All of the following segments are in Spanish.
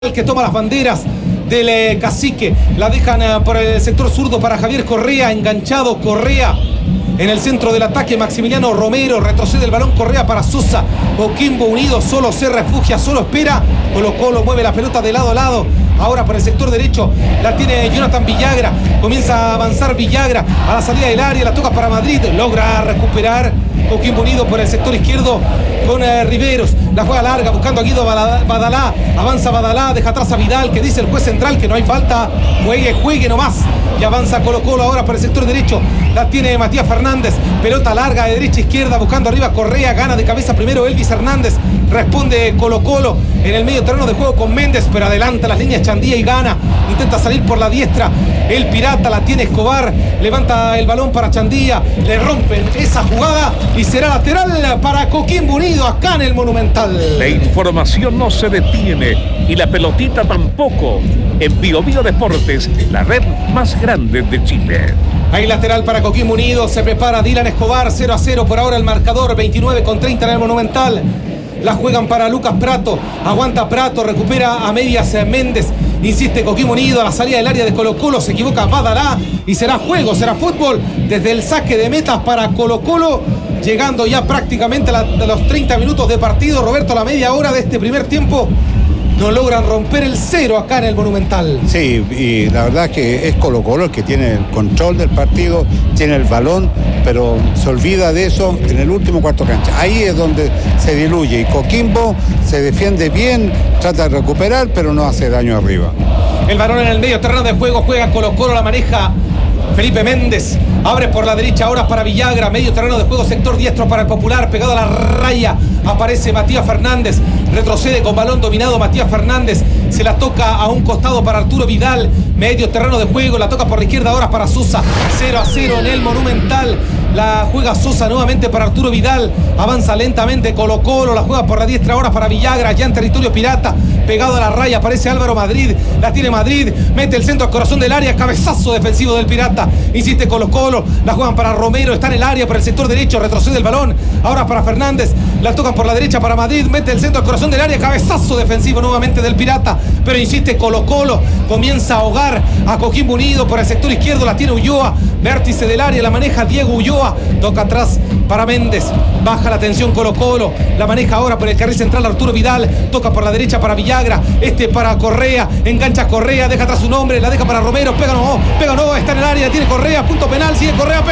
que toma las banderas del cacique, la dejan por el sector zurdo para Javier Correa, enganchado Correa en el centro del ataque. Maximiliano Romero, retrocede el balón Correa para Sosa. Coquimbo Unido solo se refugia, solo espera. Colo-Colo mueve la pelota de lado a lado. Ahora por el sector derecho la tiene Jonathan Villagra, comienza a avanzar Villagra a la salida del área, la toca para Madrid, logra recuperar Coquimbo Unido por el sector izquierdo con Riveros, la juega larga buscando a Guido Badalá, avanza Badalá, deja atrás a Vidal, que dice el juez central que no hay falta, juegue nomás, y avanza Colo-Colo ahora por el sector derecho, la tiene Matías Fernández, pelota larga de derecha a izquierda, buscando arriba Correa, gana de cabeza primero Elvis Hernández, responde Colo-Colo en el medio terreno de juego con Méndez, pero adelanta las líneas Chandía y gana, intenta salir por la diestra, el Pirata, la tiene Escobar, levanta el balón para Chandía, le rompen esa jugada y será lateral para Coquimbo Unido acá en el Monumental. La información no se detiene y la pelotita tampoco. En Bio Bio Deportes, la red más grande de Chile. Hay lateral para Coquimbo Unido, se prepara Dylan Escobar, 0-0 por ahora el marcador, 29:30 en el Monumental. La juegan para Lucas Prato, aguanta Prato, recupera a medias Méndez, insiste Coquimbo Unido a la salida del área de Colo-Colo, se equivoca Badalá y será juego, será fútbol desde el saque de metas para Colo-Colo, llegando ya prácticamente a los 30 minutos de partido. Roberto, a la media hora de este primer tiempo no logran romper el cero acá en el Monumental. Sí, y la verdad es que es Colo-Colo el que tiene el control del partido, tiene el balón, pero se olvida de eso en el último cuarto cancha. Ahí es donde se diluye y Coquimbo se defiende bien, trata de recuperar, pero no hace daño arriba. El balón en el medio terreno de juego, juega Colo-Colo, la maneja Felipe Méndez, abre por la derecha ahora para Villagra, medio terreno de juego, sector diestro para el Popular, pegado a la raya, aparece Matías Fernández, retrocede con balón dominado Matías Fernández, se la toca a un costado para Arturo Vidal, medio terreno de juego, la toca por la izquierda ahora para Sosa, 0-0 en el Monumental. La juega Sosa nuevamente para Arturo Vidal, avanza lentamente Colo-Colo, la juega por la diestra ahora para Villagra, ya en territorio pirata, pegado a la raya, aparece Álvaro Madrid, la tiene Madrid, mete el centro al corazón del área, cabezazo defensivo del Pirata, insiste Colo-Colo, la juegan para Romero, está en el área por el sector derecho, retrocede el balón, ahora para Fernández, la tocan por la derecha para Madrid, mete el centro al corazón del área, cabezazo defensivo nuevamente del Pirata, pero insiste Colo-Colo, comienza a ahogar a Coquimbo Unido por el sector izquierdo, la tiene Ulloa, vértice del área, la maneja Diego Ulloa, toca atrás para Méndez, baja la tensión Colo-Colo, la maneja ahora por el carril central Arturo Vidal, toca por la derecha para Villagra, para Correa, engancha Correa, deja atrás un hombre, la deja para Romero, pega no, está en el área, tiene Correa, punto penal, sigue Correa,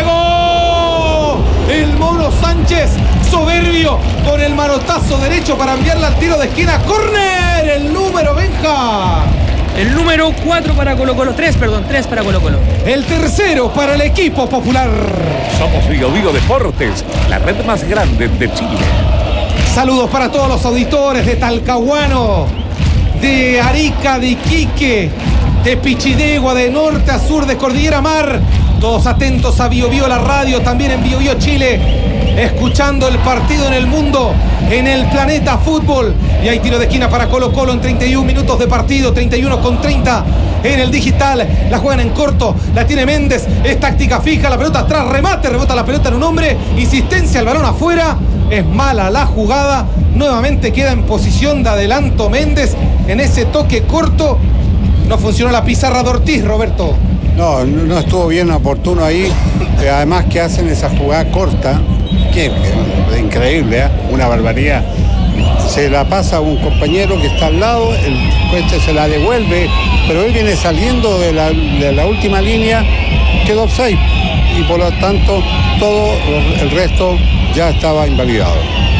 pegó el Mono Sánchez, soberbio, con el manotazo derecho para enviarla al tiro de esquina, córner, el número Benja. El número 4 para Colo-Colo, 3 para Colo-Colo. El tercero para el equipo popular. Somos Bio Bio Deportes, la red más grande de Chile. Saludos para todos los auditores de Talcahuano, de Arica, de Iquique, de Pichidegua, de norte a sur, de Cordillera Mar. Todos atentos a Bio Bio, la radio, también en Bio Bio Chile, escuchando el partido en el mundo, en el planeta fútbol. Y hay tiro de esquina para Colo-Colo en 31 minutos de partido, 31:30 en el digital. La juegan en corto, la tiene Méndez, es táctica fija, la pelota atrás, remate, rebota la pelota en un hombre, insistencia, el balón afuera, es mala la jugada, nuevamente queda en posición de adelanto Méndez en ese toque corto. No funcionó la pizarra de Ortiz, Roberto. No estuvo bien oportuno ahí, además que hacen esa jugada corta, que es increíble, una barbaridad. Se la pasa a un compañero que está al lado, el coche se la devuelve, pero él viene saliendo de la última línea, quedó offside y por lo tanto todo el resto ya estaba invalidado.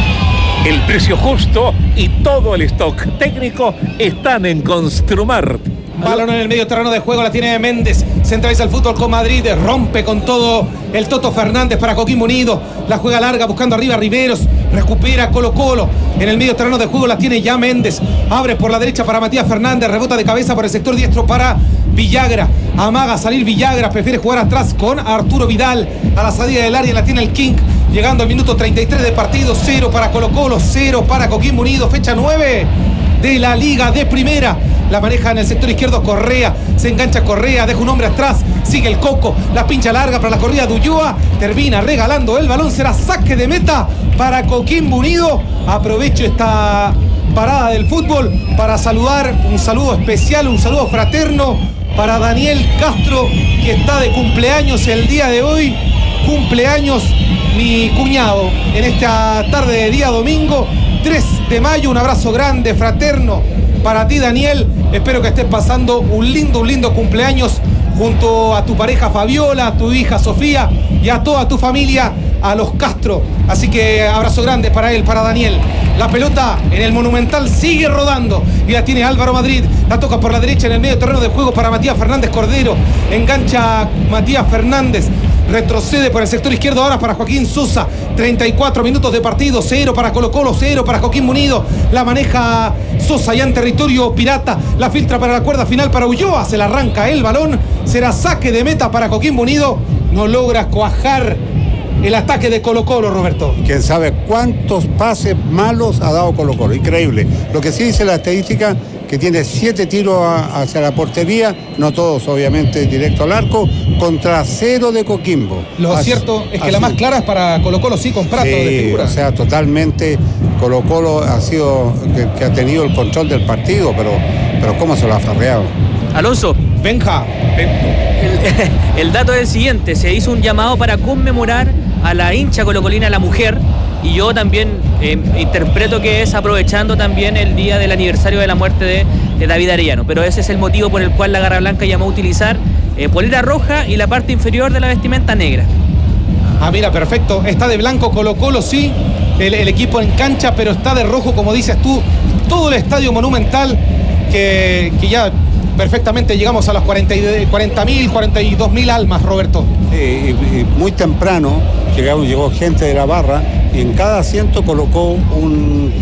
El precio justo y todo el stock técnico están en Construmart. Balón en el medio terreno de juego, la tiene Méndez, centraliza el fútbol con Madrid, rompe con todo el Toto Fernández para Coquimbo Unido, la juega larga buscando arriba a Riveros, recupera Colo-Colo, en el medio terreno de juego la tiene ya Méndez, abre por la derecha para Matías Fernández, rebota de cabeza por el sector diestro para Villagra, amaga salir Villagra, prefiere jugar atrás con Arturo Vidal, a la salida del área la tiene el King, llegando al minuto 33 de partido, 0 para Colo-Colo, 0 para Coquimbo Unido, fecha 9 de la Liga de Primera. La maneja en el sector izquierdo Correa, se engancha Correa, deja un hombre atrás, sigue el Coco, la pincha larga para la corrida de Ulloa, termina regalando el balón, será saque de meta para Coquimbo Unido. Aprovecho esta parada del fútbol para saludar, un saludo especial, un saludo fraterno para Daniel Castro, que está de cumpleaños el día de hoy. Cumpleaños mi cuñado en esta tarde de día domingo, 3 de mayo. Un abrazo grande, fraterno para ti, Daniel. Espero que estés pasando un lindo cumpleaños junto a tu pareja Fabiola, a tu hija Sofía y a toda tu familia, a los Castro. Así que abrazo grande para él, para Daniel. La pelota en el Monumental sigue rodando y la tiene Álvaro Madrid. La toca por la derecha en el medio terreno de juego para Matías Fernández Cordero. Engancha Matías Fernández. Retrocede por el sector izquierdo ahora para Joaquín Sosa. 34 minutos de partido. 0 para Colo-Colo, 0 para Joaquín Munido. La maneja Sosa ya en territorio pirata. La filtra para la cuerda final para Ulloa. Se la arranca el balón. Será saque de meta para Joaquín Munido. No logra cuajar el ataque de Colo-Colo, Roberto. Quién sabe cuántos pases malos ha dado Colo-Colo. Increíble. Lo que sí dice la estadística, que tiene 7 tiros hacia la portería, no todos obviamente directo al arco, contra 0 de Coquimbo. Lo cierto es que la más clara es para Colo-Colo, sí, con Prato de figura. O sea, totalmente Colo-Colo ha sido que ha tenido el control del partido, pero cómo se lo ha farreado. Alonso. Benja. El dato es el siguiente: se hizo un llamado para conmemorar a la hincha colocolina, la mujer, y yo también interpreto que es aprovechando también el día del aniversario de la muerte de David Arellano, pero ese es el motivo por el cual la Garra Blanca llamó a utilizar polera roja y la parte inferior de la vestimenta negra. Ah, mira, perfecto. Está de blanco Colo-Colo, sí, el equipo en cancha, pero está de rojo, como dices tú, todo el estadio Monumental, que ya perfectamente llegamos a las 40.000, 42.000 almas, Roberto. Sí, y muy temprano llegó gente de la barra y en cada asiento colocó un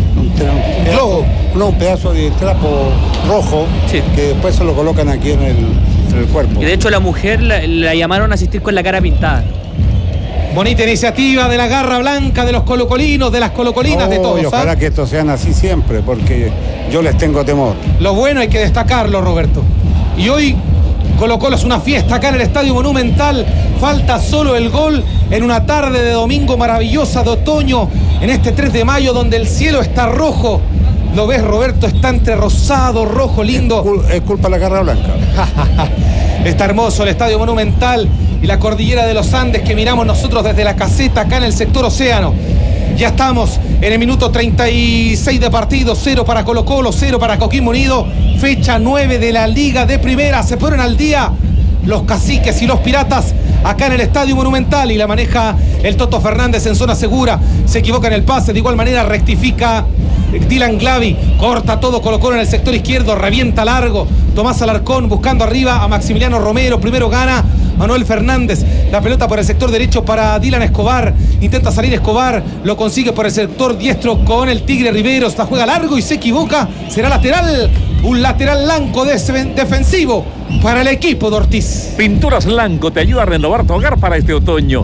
pedazo de trapo rojo, sí, que después se lo colocan aquí en el cuerpo. Y de hecho la mujer la llamaron a asistir con la cara pintada. Bonita iniciativa de la Garra Blanca, de los colocolinos, de las colocolinas, de todos. Y ojalá que estos sean así siempre, porque yo les tengo temor. Lo bueno hay que destacarlo, Roberto. Y hoy Colo-Colo es una fiesta acá en el Estadio Monumental. Falta solo el gol en una tarde de domingo maravillosa de otoño, en este 3 de mayo, donde el cielo está rojo. ¿Lo ves, Roberto? Está entre rosado, rojo, lindo. Es culpa de la Garra Blanca. Está hermoso el Estadio Monumental y la cordillera de los Andes que miramos nosotros desde la caseta acá en el sector Océano. Ya estamos en el minuto 36 de partido. 0 para Colo-Colo, 0 para Coquimbo Unido. Fecha 9 de la Liga de Primera. Se ponen al día los caciques y los piratas acá en el Estadio Monumental, y la maneja el Toto Fernández en zona segura. Se equivoca en el pase, de igual manera rectifica Dylan Glavi, corta todo Colo-Colo en el sector izquierdo, revienta largo Tomás Alarcón buscando arriba a Maximiliano Romero. Primero gana Manuel Fernández, la pelota por el sector derecho para Dylan Escobar, intenta salir Escobar, lo consigue por el sector diestro con el Tigre Riveros, la juega largo y se equivoca, será lateral, un lateral blanco defensivo para el equipo de Ortiz. Pinturas Lanco te ayuda a renovar tu hogar para este otoño.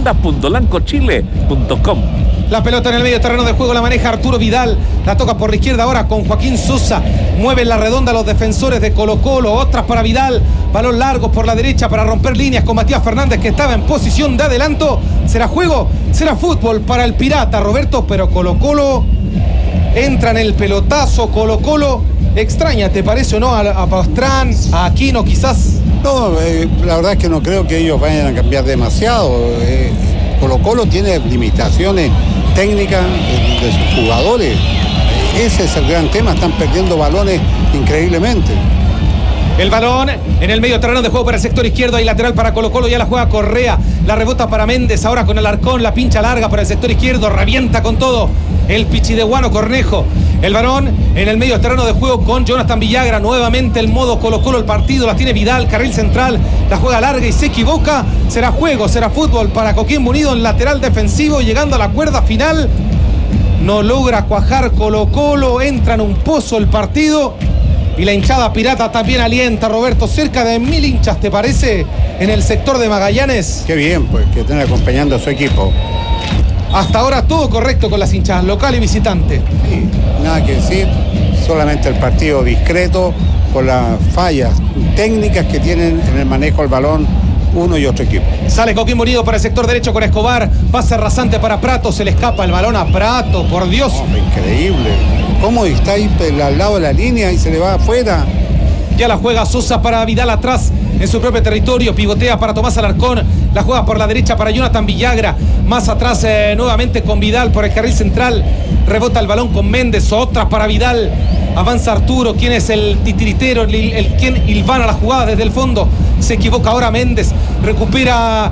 Tienda.lancochile.com. La pelota en el medio terreno de juego la maneja Arturo Vidal, la toca por la izquierda ahora con Joaquín Sosa, mueven la redonda los defensores de Colo-Colo, otras para Vidal, balón largo por la derecha para romper líneas con Matías Fernández, que estaba en posición de adelanto. Será juego, será fútbol para el Pirata, Roberto, pero Colo-Colo entra en el pelotazo. Colo-Colo extraña, ¿te parece o no? A Pastrán, a Aquino quizás. No, la verdad es que no creo que ellos vayan a cambiar demasiado. Colo-Colo tiene limitaciones técnicas de sus jugadores. Ese es el gran tema, están perdiendo balones increíblemente. El balón en el medio terreno de juego para el sector izquierdo, hay lateral para Colo-Colo, ya la juega Correa, la rebota para Méndez, ahora con Alarcón, la pincha larga para el sector izquierdo, revienta con todo el pichideguano Cornejo. El balón en el medio terreno de juego con Jonathan Villagra, nuevamente el modo Colo-Colo el partido, la tiene Vidal, carril central, la juega larga y se equivoca. Será juego, será fútbol para Coquimbo Unido en lateral defensivo, llegando a la cuerda final. No logra cuajar Colo-Colo, entra en un pozo el partido. Y la hinchada pirata también alienta, Roberto, cerca de 1000 hinchas, ¿te parece? En el sector de Magallanes. Qué bien, pues, que estén acompañando a su equipo. Hasta ahora todo correcto con las hinchadas, local y visitante. Sí, nada que decir, solamente el partido discreto por las fallas técnicas que tienen en el manejo del balón uno y otro equipo. Sale Coquimbo Unido para el sector derecho con Escobar. Pase rasante para Prato. Se le escapa el balón a Prato. Por Dios. Increíble. ¿Cómo está ahí al lado de la línea y se le va afuera? Ya la juega Sosa para Vidal atrás en su propio territorio. Pivotea para Tomás Alarcón. La juega por la derecha para Jonathan Villagra. Más atrás nuevamente con Vidal por el carril central. Rebota el balón con Méndez. Otra para Vidal. Avanza Arturo. ¿Quién es el titiritero? Quien hilvana la jugada desde el fondo. Se equivoca ahora Méndez. Recupera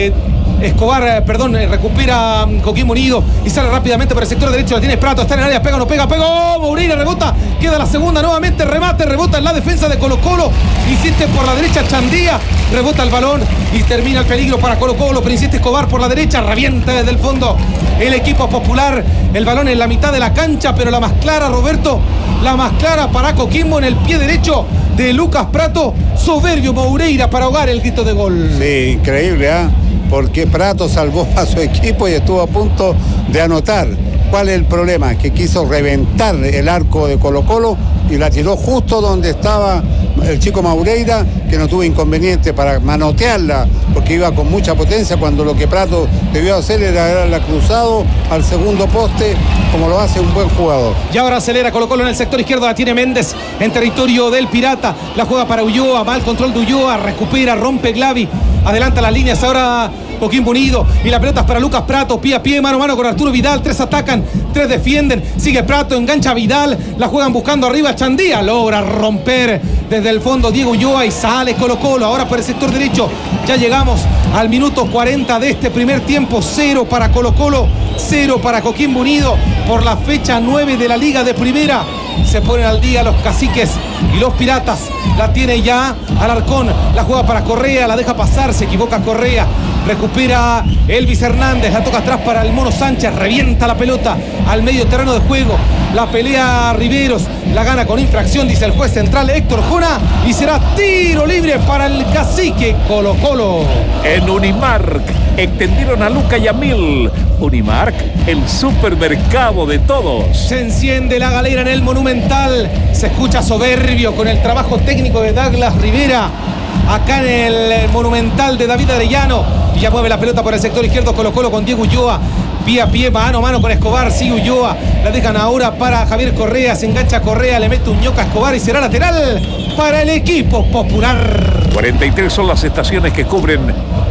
Escobar, recupera Coquimbo Unido y sale rápidamente por el sector derecho. La tiene Prato, está en el área, pega, no pega, pegó Moreira, rebota, queda la segunda nuevamente, remate, rebota en la defensa de Colo-Colo, insiste por la derecha Chandía, rebota el balón y termina el peligro para Colo-Colo, pero insiste Escobar por la derecha, revienta desde el fondo el equipo popular, el balón en la mitad de la cancha, pero la más clara, Roberto, la más clara para Coquimbo en el pie derecho de Lucas Prato, soberbio Moreira para ahogar el grito de gol. Sí, increíble, porque Prato salvó a su equipo y estuvo a punto de anotar. ¿Cuál es el problema? Que quiso reventar el arco de Colo-Colo y la tiró justo donde estaba el chico Moreira, que no tuvo inconveniente para manotearla, porque iba con mucha potencia, cuando lo que Prato debió hacer era darla cruzado al segundo poste, como lo hace un buen jugador. Y ahora acelera Colo-Colo en el sector izquierdo, la tiene Méndez en territorio del Pirata, la juega para Ulloa, mal control de Ulloa, recupera, rompe Glavi, adelanta las líneas ahora Coquimbo Unido y la pelota es para Lucas Prato, pie a pie, mano a mano con Arturo Vidal, 3 atacan, 3 defienden, sigue Prato, engancha Vidal, la juegan buscando arriba, Chandía logra romper desde el fondo Diego Ulloa y sale Colo-Colo, ahora por el sector derecho, ya llegamos al minuto 40 de este primer tiempo, 0 para Colo-Colo, 0 para Coquimbo Unido, por la fecha 9 de la Liga de Primera, se ponen al día los caciques y los piratas, la tiene ya Alarcón, la juega para Correa, la deja pasar, se equivoca Correa, recupera Elvis Hernández, la toca atrás para el Mono Sánchez, revienta la pelota al medio terreno de juego, la pelea Riveros, la gana con infracción, dice el juez central Héctor Jona, y será tiro libre para el cacique Colo-Colo. En Unimark extendieron a Luca y a Mil. Unimark, el supermercado de todos. Se enciende la galera en el Monumental, se escucha soberbio con el trabajo técnico de Douglas Rivera acá en el Monumental de David Arellano, y ya mueve la pelota por el sector izquierdo Colo-Colo con Diego Ulloa, pie a pie, mano a mano con Escobar, sigue Ulloa, la dejan ahora para Javier Correa, se engancha Correa, le mete un ñoca a Escobar y será lateral para el equipo popular. 43 son las estaciones que cubren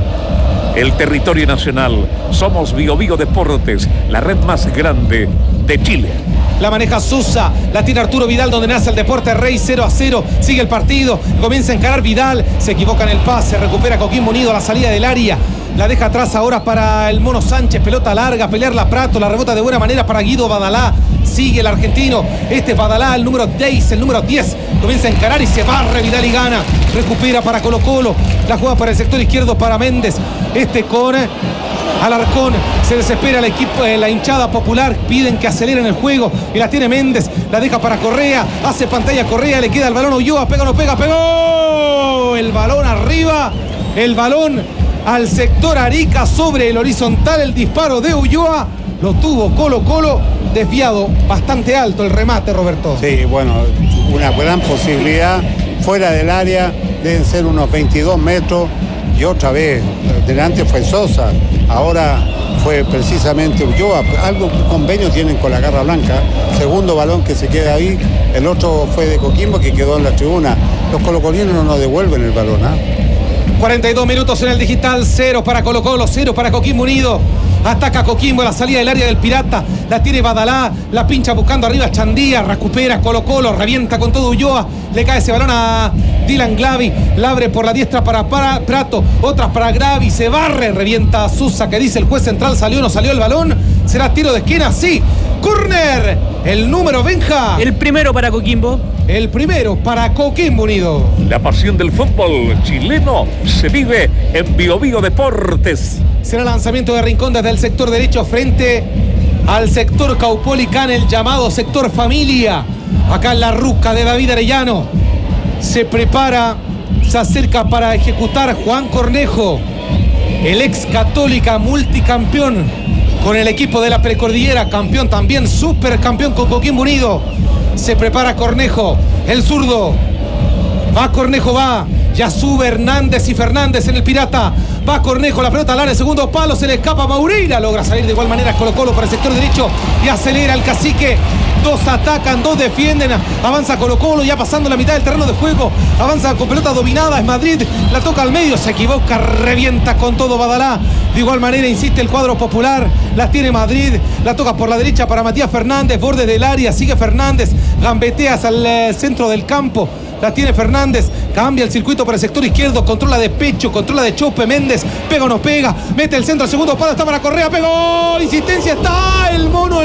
el territorio nacional. Somos Bio Bio Deportes, la red más grande de Chile. La maneja Sosa, la tiene Arturo Vidal donde nace el Deporte Rey, 0-0, sigue el partido, comienza a encarar Vidal, se equivoca en el pase, recupera Coquimbo Unido a la salida del área, la deja atrás ahora para el Mono Sánchez, pelota larga, pelearla Prato, la rebota de buena manera para Guido Badalá, sigue el argentino, este es Badalá, el número 10, el número 10, comienza a encarar y se barre Vidal y gana, recupera para Colo-Colo, la juega para el sector izquierdo para Méndez, este con Alarcón, se desespera el equipo, la hinchada popular, piden que aceleren el juego y la tiene Méndez, la deja para Correa, hace pantalla Correa, le queda el balón a Ulloa, pega o no pega, pegó el balón arriba, el balón al sector Arica sobre el horizontal, el disparo de Ulloa, lo tuvo Colo-Colo, desviado bastante alto el remate, Roberto. Sí, bueno, una gran posibilidad, fuera del área, deben ser unos 22 metros, y otra vez, delante fue Sosa, ahora fue precisamente Ulloa, algo convenio tienen con la Garra Blanca, segundo balón que se queda ahí, el otro fue de Coquimbo que quedó en la tribuna, los colocolinos no nos devuelven el balón, 42 minutos en el digital, 0 para Colo-Colo, 0 para Coquimbo Unido. Ataca Coquimbo a la salida del área del Pirata, la tiene Badalá, la pincha buscando arriba Chandía, recupera Colo-Colo, revienta con todo Ulloa, le cae ese balón a Dylan Glavi, la abre por la diestra para Prato, otras para Glavi, se barre, revienta a Sosa, que dice el juez central, salió o no salió el balón, será tiro de esquina, sí, córner, el número Benja. El primero para Coquimbo. El primero para Coquimbo Unido. La pasión del fútbol chileno se vive en Bio Bio Deportes. Será lanzamiento de Rincón desde el sector derecho frente al sector Caupolicán, el llamado sector familia. Acá en la ruca de David Arellano. Se prepara, se acerca para ejecutar Juan Cornejo, el ex Católica multicampeón con el equipo de la Precordillera, campeón también, supercampeón con Coquimbo Unido. Se prepara Cornejo, el zurdo. Va Cornejo, va. Ya sube Hernández y Fernández en el Pirata. Va Cornejo, la pelota al área, segundo palo, se le escapa Maureira. Logra salir de igual manera Colo-Colo por el sector derecho y acelera el Cacique. 2 atacan, 2 defienden. Avanza Colo-Colo ya pasando la mitad del terreno de juego. Avanza con pelota dominada, es Madrid. La toca al medio, se equivoca, revienta con todo Badalá. De igual manera insiste el cuadro popular. La tiene Madrid, la toca por la derecha para Matías Fernández. Borde del área, sigue Fernández. Gambeteas al centro del campo. La tiene Fernández, cambia el circuito por el sector izquierdo, controla de pecho, controla de chope, Méndez, pega o no pega, mete el centro al segundo palo, está para Correa, pegó, insistencia, está el mono,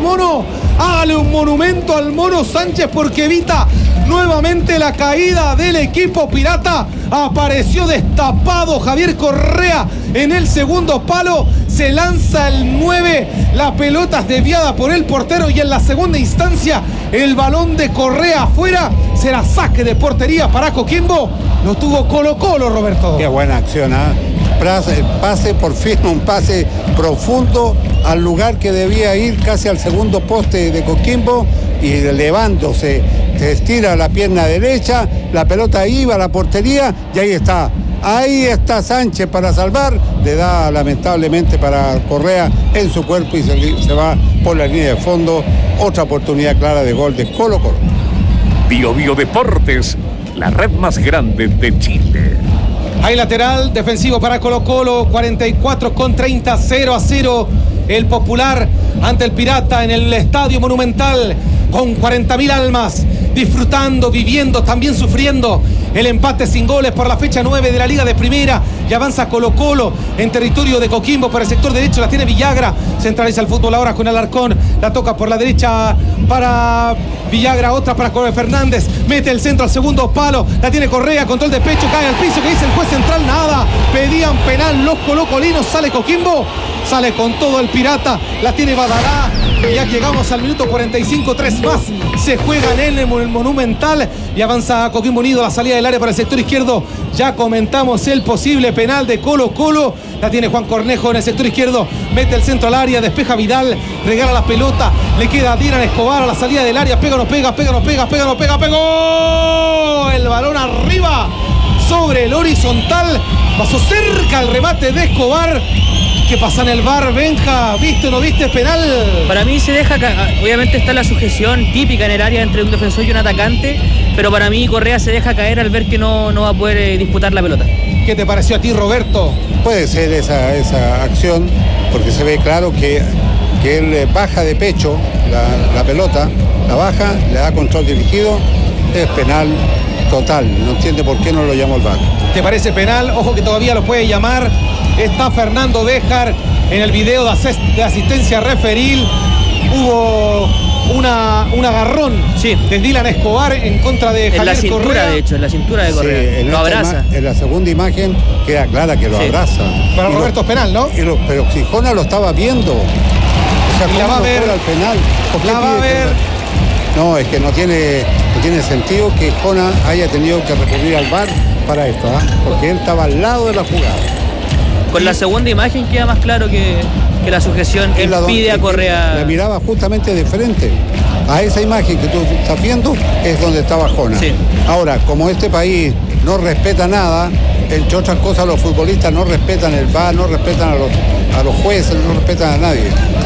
hágale un monumento al mono Sánchez porque evita nuevamente la caída del equipo pirata. Apareció destapado Javier Correa en el segundo palo, se lanza el 9, la pelota es desviada por el portero y en la segunda instancia el balón de Correa afuera, será saque de portería para Coquimbo. Lo tuvo Colo-Colo, Roberto. Qué buena acción, pase, por fin un pase profundo al lugar que debía ir, casi al segundo poste de Coquimbo, y elevándose, se estira la pierna derecha, la pelota iba a la portería y ahí está Sánchez para salvar, le da lamentablemente para Correa en su cuerpo y se va por la línea de fondo. Otra oportunidad clara de gol de Colo-Colo. Bio Bio Deportes, la red más grande de Chile. Hay lateral defensivo para Colo-Colo, 44 con 30, 0-0. El Popular ante el Pirata en el Estadio Monumental, con 40.000 almas, disfrutando, viviendo, también sufriendo el empate sin goles por la fecha 9 de la Liga de Primera. Y avanza Colo-Colo en territorio de Coquimbo por el sector derecho, la tiene Villagra, centraliza el fútbol ahora con Alarcón, la toca por la derecha para Villagra, otra para Correa Fernández, mete el centro al segundo palo, la tiene Correa, control de pecho, cae al piso, que dice el juez central, nada, pedían penal los colocolinos, sale Coquimbo, sale con todo el Pirata, la tiene Badalá. Ya llegamos al minuto 45, 3 más. Se juegan en el Monumental y avanza Coquimbo Unido a la salida del área para el sector izquierdo. Ya comentamos el posible penal de Colo-Colo. La tiene Juan Cornejo en el sector izquierdo. Mete el centro al área, despeja Vidal, regala la pelota. Le queda a Dylan Escobar a la salida del área. Pega o no pega, pega o no pega, pega o no pega, pegó. El balón arriba sobre el horizontal. Pasó cerca el remate de Escobar. ¿Qué pasa en el VAR, Benja? ¿Viste o no viste penal? Para mí se deja, obviamente está la sujeción típica en el área entre un defensor y un atacante, pero para mí Correa se deja caer al ver que no va a poder disputar la pelota. ¿Qué te pareció a ti, Roberto? Puede ser esa acción, porque se ve claro que él baja de pecho la pelota, la baja, le da control dirigido, es penal total, no entiende por qué no lo llamó el VAR. ¿Te parece penal? Ojo que todavía lo puede llamar. Está Fernando Béjar en el video de asistencia referil. Hubo un agarrón de Dylan Escobar en contra de Javier Correa. En la cintura, Correa. de hecho, en la cintura de Correa. Sí, lo abraza. En la segunda imagen queda clara que lo abraza. Para Roberto es penal, ¿no? Pero Xijona lo estaba viendo. O sea, y la va a ver. Al penal? La va a ver. No, es que no tiene sentido que Jona haya tenido que recurrir al VAR para esto, porque él estaba al lado de la jugada. Con la segunda imagen queda más claro que la sujeción impide a Correa. La miraba justamente de frente. A esa imagen que tú estás viendo es donde estaba Jona. Sí. Ahora, como este país no respeta nada, entre otras cosas los futbolistas no respetan el VAR, no respetan a los jueces, no respetan a nadie.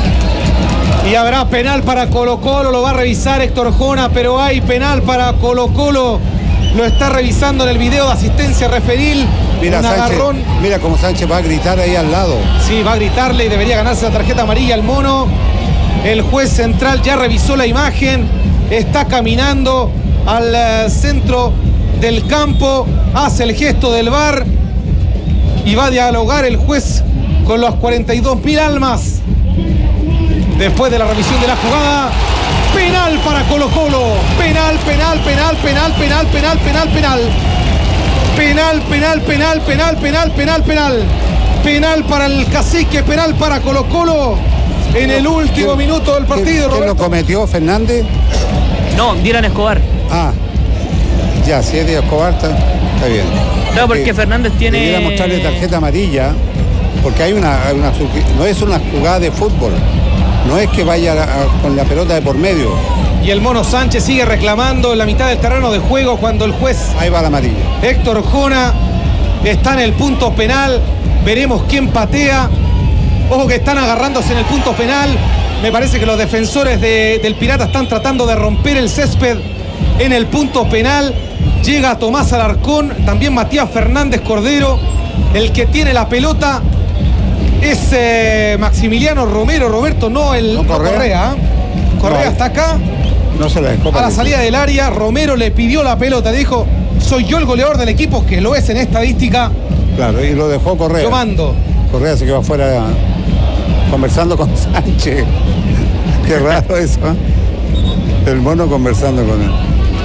Y habrá penal para Colo-Colo, lo va a revisar Héctor Jona, pero hay penal para Colo-Colo. Lo está revisando en el video de asistencia referil. Mira, un agarrón. Mira cómo Sánchez va a gritar ahí al lado. Sí, va a gritarle y debería ganarse la tarjeta amarilla al mono. El juez central ya revisó la imagen. Está caminando al centro del campo. Hace el gesto del VAR. Y va a dialogar el juez con los 42.000 almas. Después de la revisión de la jugada. Penal para Colo-Colo. Penal, penal, penal, penal, penal, penal, penal, penal. Penal, penal, penal, penal, penal, penal, penal. Penal para el Cacique, penal para Colo-Colo en el último minuto del partido. ¿Quién lo cometió, Fernández? No, Dylan Escobar. Ya, si es de Escobar está bien. Claro, porque Fernández tiene... Debiera mostrarle tarjeta amarilla, porque hay no es una jugada de fútbol. No es que vaya con la pelota de por medio. Y el Mono Sánchez sigue reclamando en la mitad del terreno de juego cuando el juez Ahí va la amarilla. Héctor Jona está en el punto penal. Veremos quién patea. Ojo que están agarrándose en el punto penal. Me parece que los defensores del Pirata están tratando de romper el césped en el punto penal. Llega Tomás Alarcón, también Matías Fernández Cordero. El que tiene la pelota es Maximiliano Romero. Roberto, no Correa. Correa está acá. No se la dejó. A la salida del área, Romero le pidió la pelota. Dijo, soy yo el goleador del equipo, que lo es en estadística. Claro, y lo dejó Correa. Yo mando. Correa se quedó afuera conversando con Sánchez. Qué raro eso, ¿eh? El Mono conversando con él.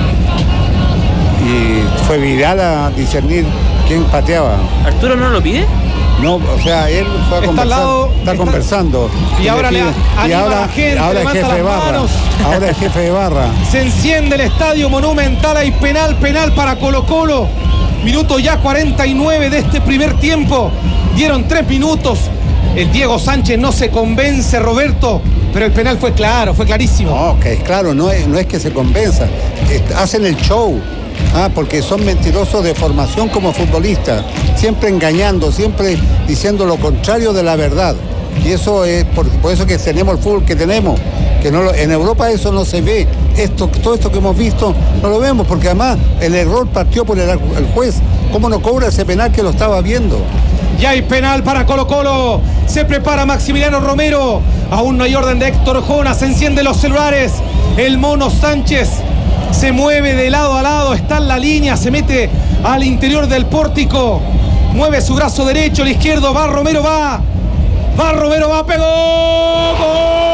Y fue viral a discernir quién pateaba. ¿Arturo no lo pide? No, o sea, él fue a Está conversar. al lado, está conversando. Y ahora le anima a la gente, ahora es levanta jefe de las barra. manos. Ahora es jefe de barra. Se enciende el estadio Monumental. Hay penal para Colo-Colo. Minuto ya 49 de este primer tiempo. Dieron 3 minutos. El Diego Sánchez no se convence, Roberto, pero el penal fue claro, fue clarísimo. No, que es claro, no es que se convenza. Hacen el show. Porque son mentirosos de formación como futbolistas, siempre engañando, siempre diciendo lo contrario de la verdad. Y eso es por eso que tenemos el fútbol que tenemos, que no en Europa eso no se ve. Todo esto que hemos visto no lo vemos, porque además el error partió por el juez. ¿Cómo no cobra ese penal que lo estaba viendo? Y hay penal para Colo-Colo. Se prepara Maximiliano Romero. Aún no hay orden de Héctor Jona. Se encienden los celulares. El Mono Sánchez se mueve de lado a lado, está en la línea, se mete al interior del pórtico, mueve su brazo derecho, el izquierdo, va Romero, pegó, gol.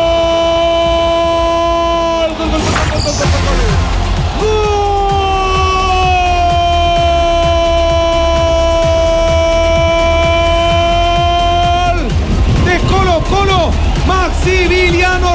De Colo-Colo, Maximiliano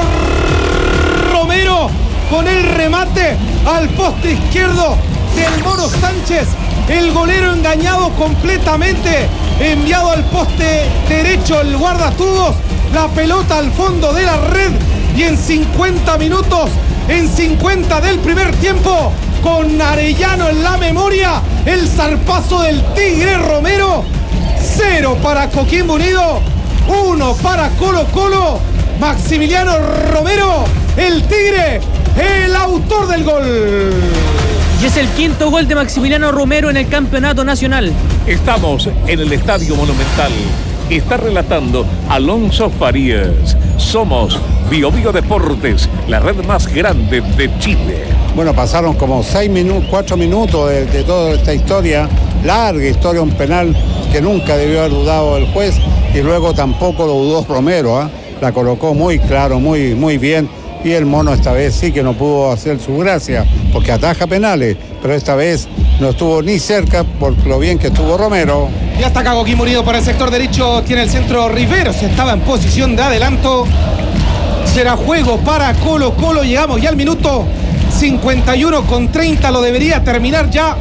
Romero con el remate al poste izquierdo del Mono Sánchez. El golero engañado completamente, enviado al poste derecho el guardatubos, la pelota al fondo de la red. Y en 50 minutos, en 50 del primer tiempo, con Arellano en la memoria, el zarpazo del Tigre Romero. 0 para Coquimbo Unido, 1 para Colo-Colo. Maximiliano Romero, el Tigre, el autor del gol. Y es el 5º gol de Maximiliano Romero en el campeonato nacional. Estamos en el Estadio Monumental. Está relatando Alonso Farías. Somos BioBio Deportes, la red más grande de Chile. Bueno, pasaron como 4 minutos de toda esta historia, larga historia, un penal que nunca debió haber dudado el juez y luego tampoco lo dudó Romero, la colocó muy claro, muy bien. Y el Mono esta vez sí que no pudo hacer su gracia, porque ataja penales, pero esta vez no estuvo ni cerca por lo bien que estuvo Romero. Ya está acá Coquimbo Unido por el sector derecho, tiene el centro Riveros, estaba en posición de adelanto. Será juego para Colo-Colo, llegamos ya al minuto 51:30, lo debería terminar ya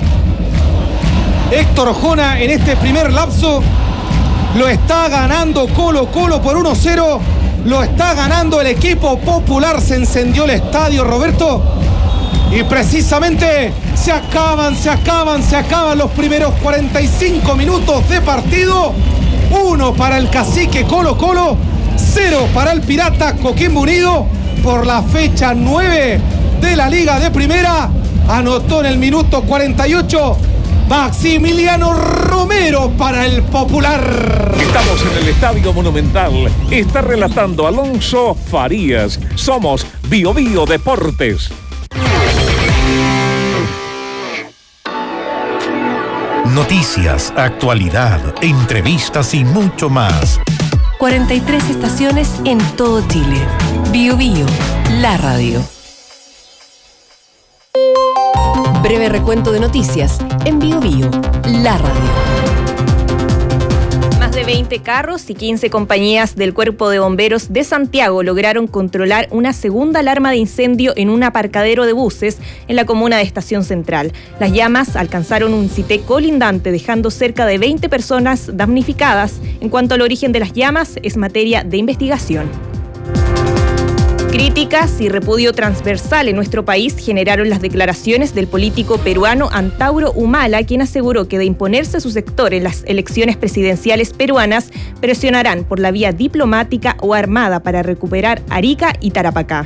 Héctor Jona en este primer lapso. Lo está ganando Colo-Colo por 1-0. Lo está ganando el equipo popular. Se encendió el estadio, Roberto. Y precisamente se acaban los primeros 45 minutos de partido. 1 para el cacique Colo-Colo, 0 para el Pirata Coquimbo Unido. Por la fecha 9 de la Liga de Primera. Anotó en el minuto 48 Maximiliano Romero para el Popular. Estamos en el Estadio Monumental. Está relatando Alonso Farías. Somos BioBio Deportes. Noticias, actualidad, entrevistas y mucho más. 43 estaciones en todo Chile. BioBio, la radio. Breve recuento de noticias en BioBio, la radio. Más de 20 carros y 15 compañías del Cuerpo de Bomberos de Santiago lograron controlar una segunda alarma de incendio en un aparcadero de buses en la comuna de Estación Central. Las llamas alcanzaron un sitio colindante, dejando cerca de 20 personas damnificadas. En cuanto al origen de las llamas, es materia de investigación. Críticas y repudio transversal en nuestro país generaron las declaraciones del político peruano Antauro Humala, quien aseguró que de imponerse su sector en las elecciones presidenciales peruanas, presionarán por la vía diplomática o armada para recuperar Arica y Tarapacá.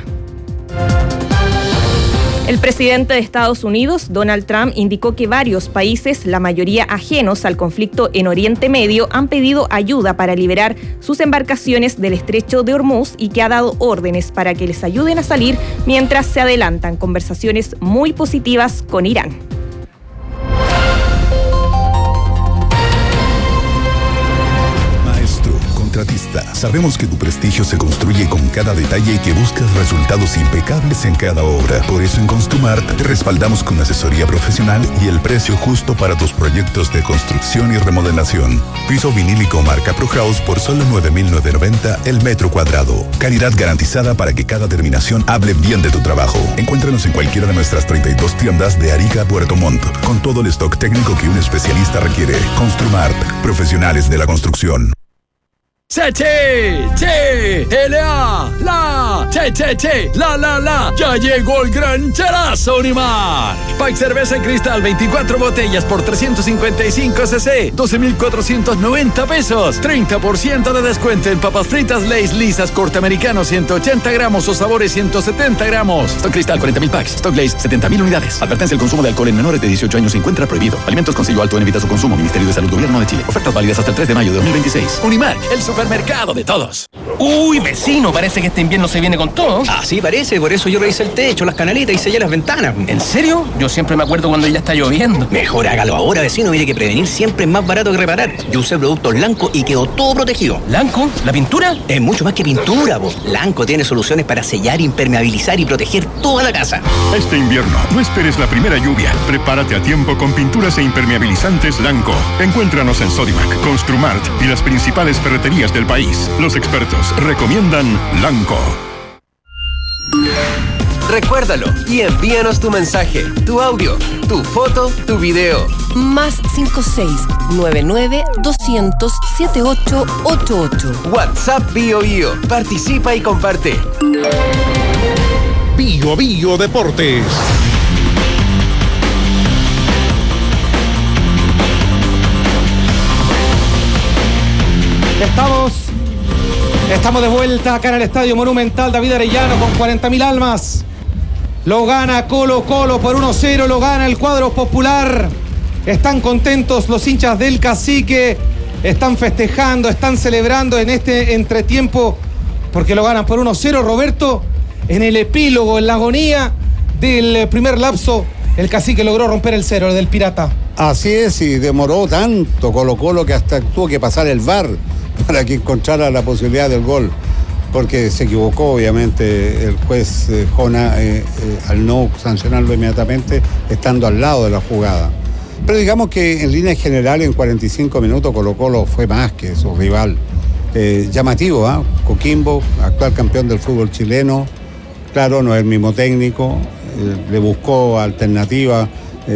El presidente de Estados Unidos, Donald Trump, indicó que varios países, la mayoría ajenos al conflicto en Oriente Medio, han pedido ayuda para liberar sus embarcaciones del estrecho de Hormuz y que ha dado órdenes para que les ayuden a salir mientras se adelantan conversaciones muy positivas con Irán. Sabemos que tu prestigio se construye con cada detalle y que buscas resultados impecables en cada obra. Por eso en Construmart te respaldamos con asesoría profesional y el precio justo para tus proyectos de construcción y remodelación. Piso vinílico marca ProHouse por solo 9.990 el metro cuadrado. Calidad garantizada para que cada terminación hable bien de tu trabajo. Encuéntranos en cualquiera de nuestras 32 tiendas de Arica a Puerto Montt, con todo el stock técnico que un especialista requiere. Construmart, profesionales de la construcción. La, ya llegó el gran charazo Unimark. Pack cerveza en cristal, 24 botellas por 355 cc, 12.490 pesos, 30% de descuento en papas fritas Lay's lisas corte americano 180 gramos o sabores 170 gramos. Stock cristal, 40.000 packs. Stock Lay's, 70.000 unidades. Advertencia: el consumo de alcohol en menores de 18 años se encuentra prohibido. Alimentos con sello alto en evita su consumo. Ministerio de Salud, Gobierno de Chile. Ofertas válidas hasta el 3 de mayo de 2026. Unimark, el supermercado de todos. Uy, vecino, parece que este invierno se viene con todo. Ah, sí, parece. Por eso yo revisé el techo, las canaletas y sellé las ventanas. ¿En serio? Yo siempre me acuerdo cuando ya está lloviendo. Mejor hágalo ahora, vecino. Mire que prevenir siempre es más barato que reparar. Yo usé productos Lanco y quedó todo protegido. ¿Lanco? ¿La pintura? Es mucho más que pintura, po. Lanco tiene soluciones para sellar, impermeabilizar y proteger toda la casa. Este invierno, no esperes la primera lluvia. Prepárate a tiempo con pinturas e impermeabilizantes Lanco. Encuéntranos en Sodimac, Construmart y las principales ferreterías del país. Los expertos recomiendan Lanco. Recuérdalo y envíanos tu mensaje, tu audio, tu foto, tu video. Más 56-99-200-7888. WhatsApp Bio. Participa y comparte. Bio Deportes. Estamos de vuelta acá en el Estadio Monumental. David Arellano con 40.000 almas. Lo gana Colo-Colo por 1-0. Lo gana el cuadro popular. Están contentos los hinchas del Cacique. Están festejando, están celebrando en este entretiempo porque lo ganan por 1-0. Roberto, en el epílogo, en la agonía del primer lapso, el Cacique logró romper el cero, el del Pirata. Así es, y demoró tanto Colo-Colo que hasta tuvo que pasar el VAR para que encontrara la posibilidad del gol, porque se equivocó obviamente el juez Jona al no sancionarlo inmediatamente estando al lado de la jugada. Pero digamos que en líneas generales en 45 minutos Colo-Colo fue más que su rival. Llamativo, ¿eh? Coquimbo, actual campeón del fútbol chileno, claro, no es el mismo técnico, le buscó alternativa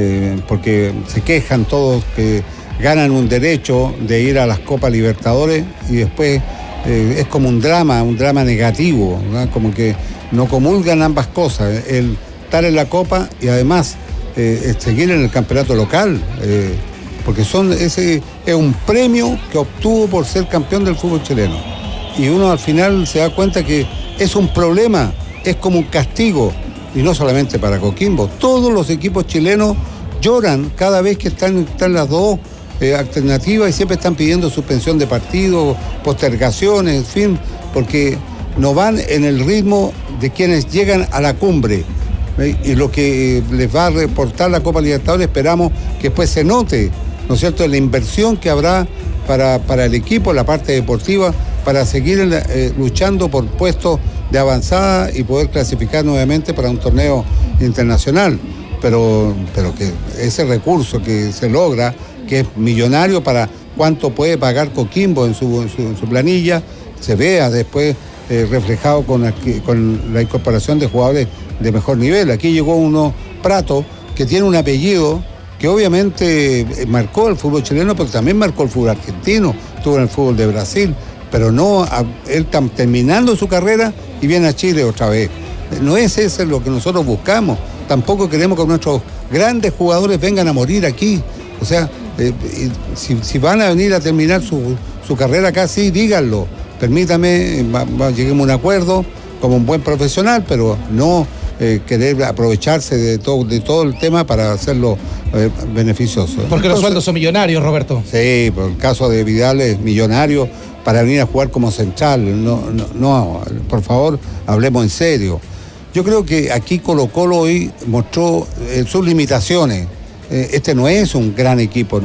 porque se quejan todos que ganan un derecho de ir a las Copas Libertadores y después es como un drama negativo, ¿no? Como que no comulgan ambas cosas, el estar en la Copa y además seguir en el campeonato local, porque ese es un premio que obtuvo por ser campeón del fútbol chileno. Y uno al final se da cuenta que es un problema, es como un castigo, y no solamente para Coquimbo, todos los equipos chilenos lloran cada vez que están las dos alternativas y siempre están pidiendo suspensión de partidos, postergaciones, en fin, porque no van en el ritmo de quienes llegan a la cumbre. Y lo que les va a reportar la Copa Libertadores esperamos que después se note, ¿no es cierto?, la inversión que habrá para el equipo, la parte deportiva, para seguir luchando por puestos de avanzada y poder clasificar nuevamente para un torneo internacional. Pero que ese recurso que se logra, que es millonario para cuánto puede pagar Coquimbo en su planilla, se vea después reflejado con la incorporación de jugadores de mejor nivel. Aquí llegó uno, Prato, que tiene un apellido que obviamente marcó el fútbol chileno, pero también marcó el fútbol argentino, estuvo en el fútbol de Brasil, pero no, él está terminando su carrera y viene a Chile otra vez. No es eso lo que nosotros buscamos. Tampoco queremos que nuestros grandes jugadores vengan a morir aquí. O sea, si van a venir a terminar su carrera acá, sí, díganlo. Permítame, lleguemos a un acuerdo como un buen profesional, pero no querer aprovecharse de todo el tema para hacerlo beneficioso. Porque entonces, los sueldos son millonarios, Roberto. Sí, por el caso de Vidal es millonario para venir a jugar como central. No, por favor, hablemos en serio. Yo creo que aquí Colo-Colo hoy mostró sus limitaciones. Este no es un gran equipo,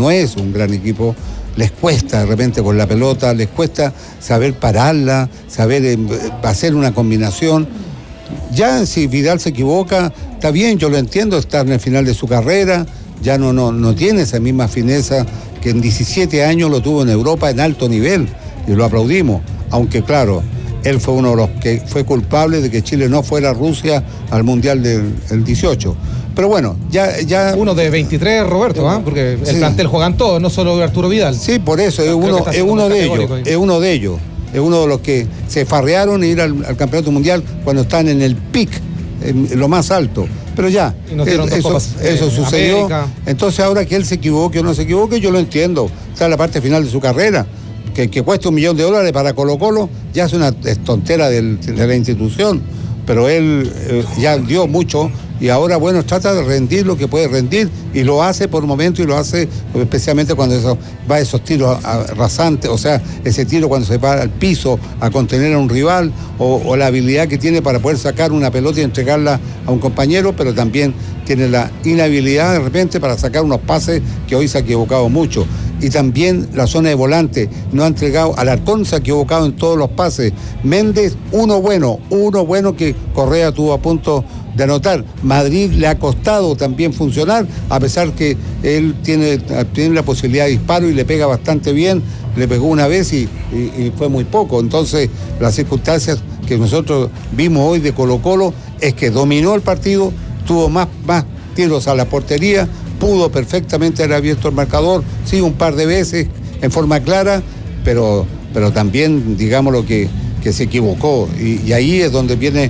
les cuesta de repente con la pelota, les cuesta saber pararla, saber hacer una combinación. Ya si Vidal se equivoca, está bien, yo lo entiendo, está en el final de su carrera, ya no tiene esa misma fineza que en 17 años lo tuvo en Europa en alto nivel, y lo aplaudimos, aunque claro, él fue uno de los que fue culpable de que Chile no fuera a Rusia al Mundial del 18. Pero bueno, ya... Uno de 23, Roberto, porque el plantel juegan todos, no solo Arturo Vidal. Sí, por eso, es uno de ellos. Es uno de los que se farrearon e ir al campeonato mundial cuando están en el pic, en lo más alto. Pero ya, eso sucedió. América. Entonces ahora que él se equivoque o no se equivoque, yo lo entiendo. Está en la parte final de su carrera. Que cueste $1 millón para Colo-Colo, ya es una tontera de la institución. Pero él ya dio mucho y ahora, bueno, trata de rendir lo que puede rendir y lo hace por momento y lo hace especialmente cuando va a esos tiros rasantes, o sea, ese tiro cuando se va al piso a contener a un rival o la habilidad que tiene para poder sacar una pelota y entregarla a un compañero, pero también tiene la inhabilidad de repente para sacar unos pases que hoy se ha equivocado mucho. Y también la zona de volante, no ha entregado, Alarcón se ha equivocado en todos los pases. Méndez, uno bueno que Correa tuvo a punto de anotar. Madrid le ha costado también funcionar, a pesar que él tiene la posibilidad de disparo y le pega bastante bien, le pegó una vez y fue muy poco. Entonces, las circunstancias que nosotros vimos hoy de Colo-Colo es que dominó el partido, tuvo más tiros a la portería, pudo perfectamente haber abierto el marcador, sí, un par de veces en forma clara, pero también, digamos, lo que se equivocó. Y ahí es donde viene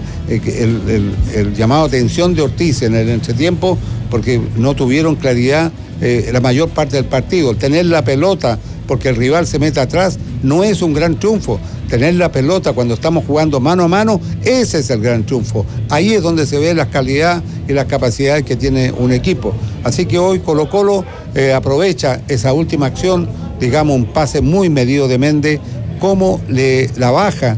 el llamado a atención de Ortiz en el entretiempo, porque no tuvieron claridad la mayor parte del partido. El tener la pelota porque el rival se mete atrás no es un gran triunfo. Tener la pelota cuando estamos jugando mano a mano, ese es el gran triunfo. Ahí es donde se ve la calidad y las capacidades que tiene un equipo. Así que hoy Colo-Colo aprovecha esa última acción, digamos, un pase muy medido de Méndez, como la baja.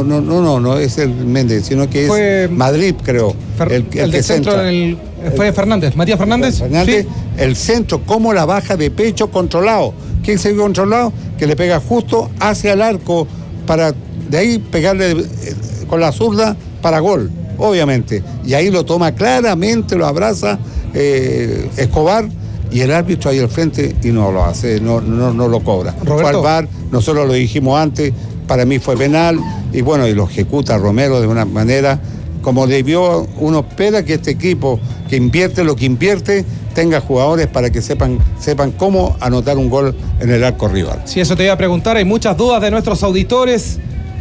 No es el Méndez, sino que fue es Madrid, creo. El que centro fue Fernández, Matías Fernández. Sí. El centro, como la baja de pecho controlado. ¿Quién se vio controlado? Que le pega justo hacia el arco para de ahí pegarle con la zurda para gol, obviamente. Y ahí lo toma claramente, lo abraza Escobar y el árbitro ahí al frente y no lo hace, no lo cobra. Roberto. Fue al VAR, nosotros lo dijimos antes, para mí fue penal y bueno, y lo ejecuta Romero de una manera como debió. Uno espera que este equipo que invierte lo que invierte tenga jugadores para que sepan cómo anotar un gol en el arco rival. Sí, eso te iba a preguntar, hay muchas dudas de nuestros auditores,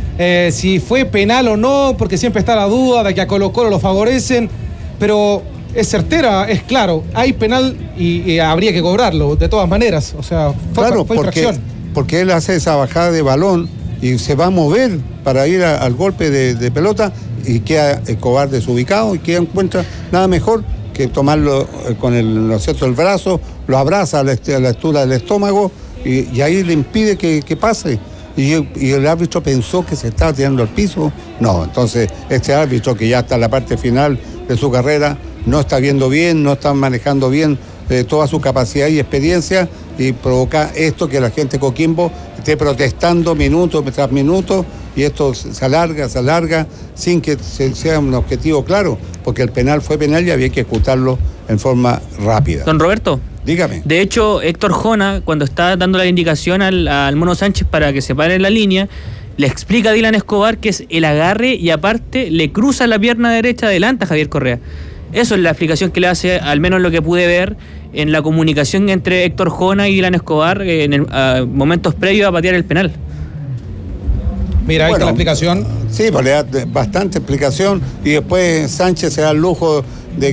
si fue penal o no, porque siempre está la duda de que a Colo-Colo lo favorecen, pero es certera, es claro, hay penal y habría que cobrarlo de todas maneras, o sea, fue infracción. Porque él hace esa bajada de balón y se va a mover para ir al golpe de pelota y queda Escobar desubicado y encuentra nada mejor que tomarlo con el brazo, lo abraza a la altura del estómago y ahí le impide que pase. Y el árbitro pensó que se estaba tirando al piso. No, entonces este árbitro que ya está en la parte final de su carrera no está viendo bien, no está manejando bien toda su capacidad y experiencia y provoca esto que la gente de Coquimbo esté protestando minuto tras minuto y esto se alarga sin que sea un objetivo claro, porque el penal fue penal y había que ejecutarlo en forma rápida. Don Roberto. Dígame. De hecho, Héctor Jona, cuando está dando la indicación al Mono Sánchez para que se pare en la línea, le explica a Dylan Escobar que es el agarre y aparte le cruza la pierna derecha adelante a Javier Correa. Eso es la explicación que le hace, al menos lo que pude ver en la comunicación entre Héctor Jona y Dylan Escobar en momentos previos a patear el penal. Mira, ahí está la explicación. Sí, pues le da bastante explicación y después Sánchez se da el lujo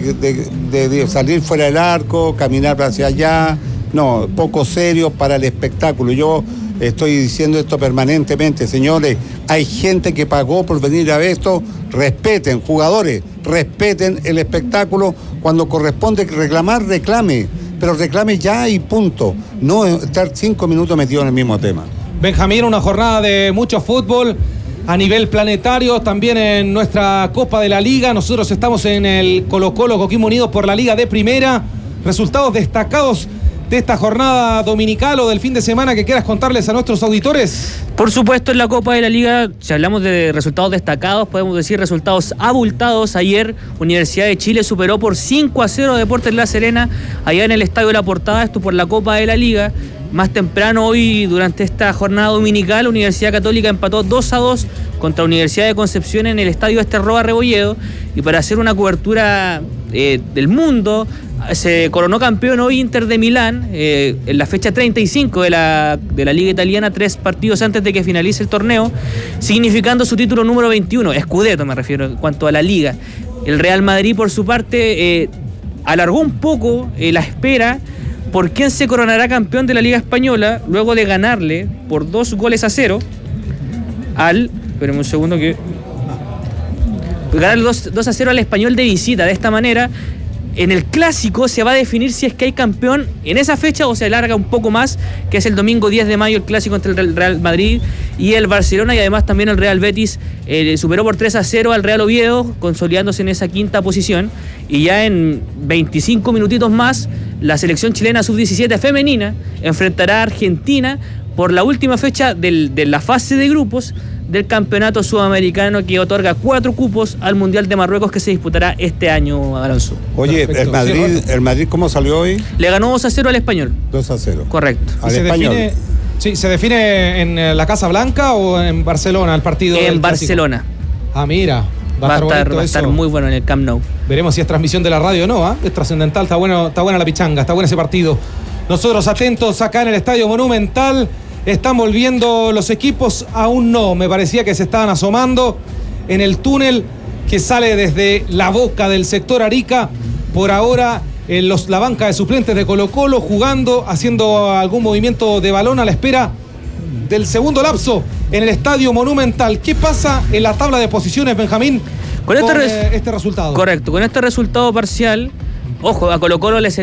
de salir fuera del arco, caminar hacia allá. No, poco serio para el espectáculo. Yo estoy diciendo esto permanentemente, señores. Hay gente que pagó por venir a ver esto. Respeten, jugadores, respeten el espectáculo. Cuando corresponde reclamar, reclame. Pero reclame ya y punto. No estar 5 minutos metido en el mismo tema. Benjamín, una jornada de mucho fútbol a nivel planetario, también en nuestra Copa de la Liga. Nosotros estamos en el Colo-Colo Coquimbo Unido por la Liga de Primera. Resultados destacados de esta jornada dominical o del fin de semana que quieras contarles a nuestros auditores. Por supuesto, en la Copa de la Liga, si hablamos de resultados destacados, podemos decir resultados abultados. Ayer, Universidad de Chile superó por 5-0 a Deportes La Serena, allá en el Estadio La Portada, esto por la Copa de la Liga. Más temprano hoy, durante esta jornada dominical, Universidad Católica empató 2-2 contra Universidad de Concepción en el Estadio Esterroa Rebolledo. Y para hacer una cobertura del mundo, se coronó campeón hoy Inter de Milán en la fecha 35 de la Liga Italiana, 3 partidos antes de que finalice el torneo, significando su título número 21, Scudetto me refiero en cuanto a la Liga. El Real Madrid, por su parte, alargó un poco la espera por quién se coronará campeón de la Liga Española luego de ganarle por 2-0 al... Espérenme un segundo que... Ganarle 2-0 al Español de visita. De esta manera, en el Clásico se va a definir si es que hay campeón en esa fecha o se alarga un poco más, que es el domingo 10 de mayo, el Clásico entre el Real Madrid y el Barcelona, y además también el Real Betis superó por 3-0 al Real Oviedo, consolidándose en esa quinta posición. Y ya en 25 minutitos más, la selección chilena sub-17 femenina enfrentará a Argentina por la última fecha de la fase de grupos del campeonato sudamericano, que otorga 4 cupos al Mundial de Marruecos, que se disputará este año, Alonso. Oye, ¿el Madrid cómo salió hoy? Le ganó 2-0 al Español. 2-0. Correcto. Al Español. ¿Se define en la Casa Blanca o en Barcelona el partido? En Barcelona. Ah, mira. Va a estar muy bueno en el Camp Nou. Veremos si es transmisión de la radio o no, ¿eh? Es trascendental, está buena la pichanga, está bueno ese partido. Nosotros atentos acá en el Estadio Monumental. ¿Están volviendo los equipos? Aún no, me parecía que se estaban asomando en el túnel que sale desde la boca del sector Arica. Por ahora, la banca de suplentes de Colo-Colo jugando, haciendo algún movimiento de balón a la espera del segundo lapso en el Estadio Monumental. ¿Qué pasa en la tabla de posiciones, Benjamín, con este resultado? Correcto, con este resultado parcial. Ojo, a Colo-Colo le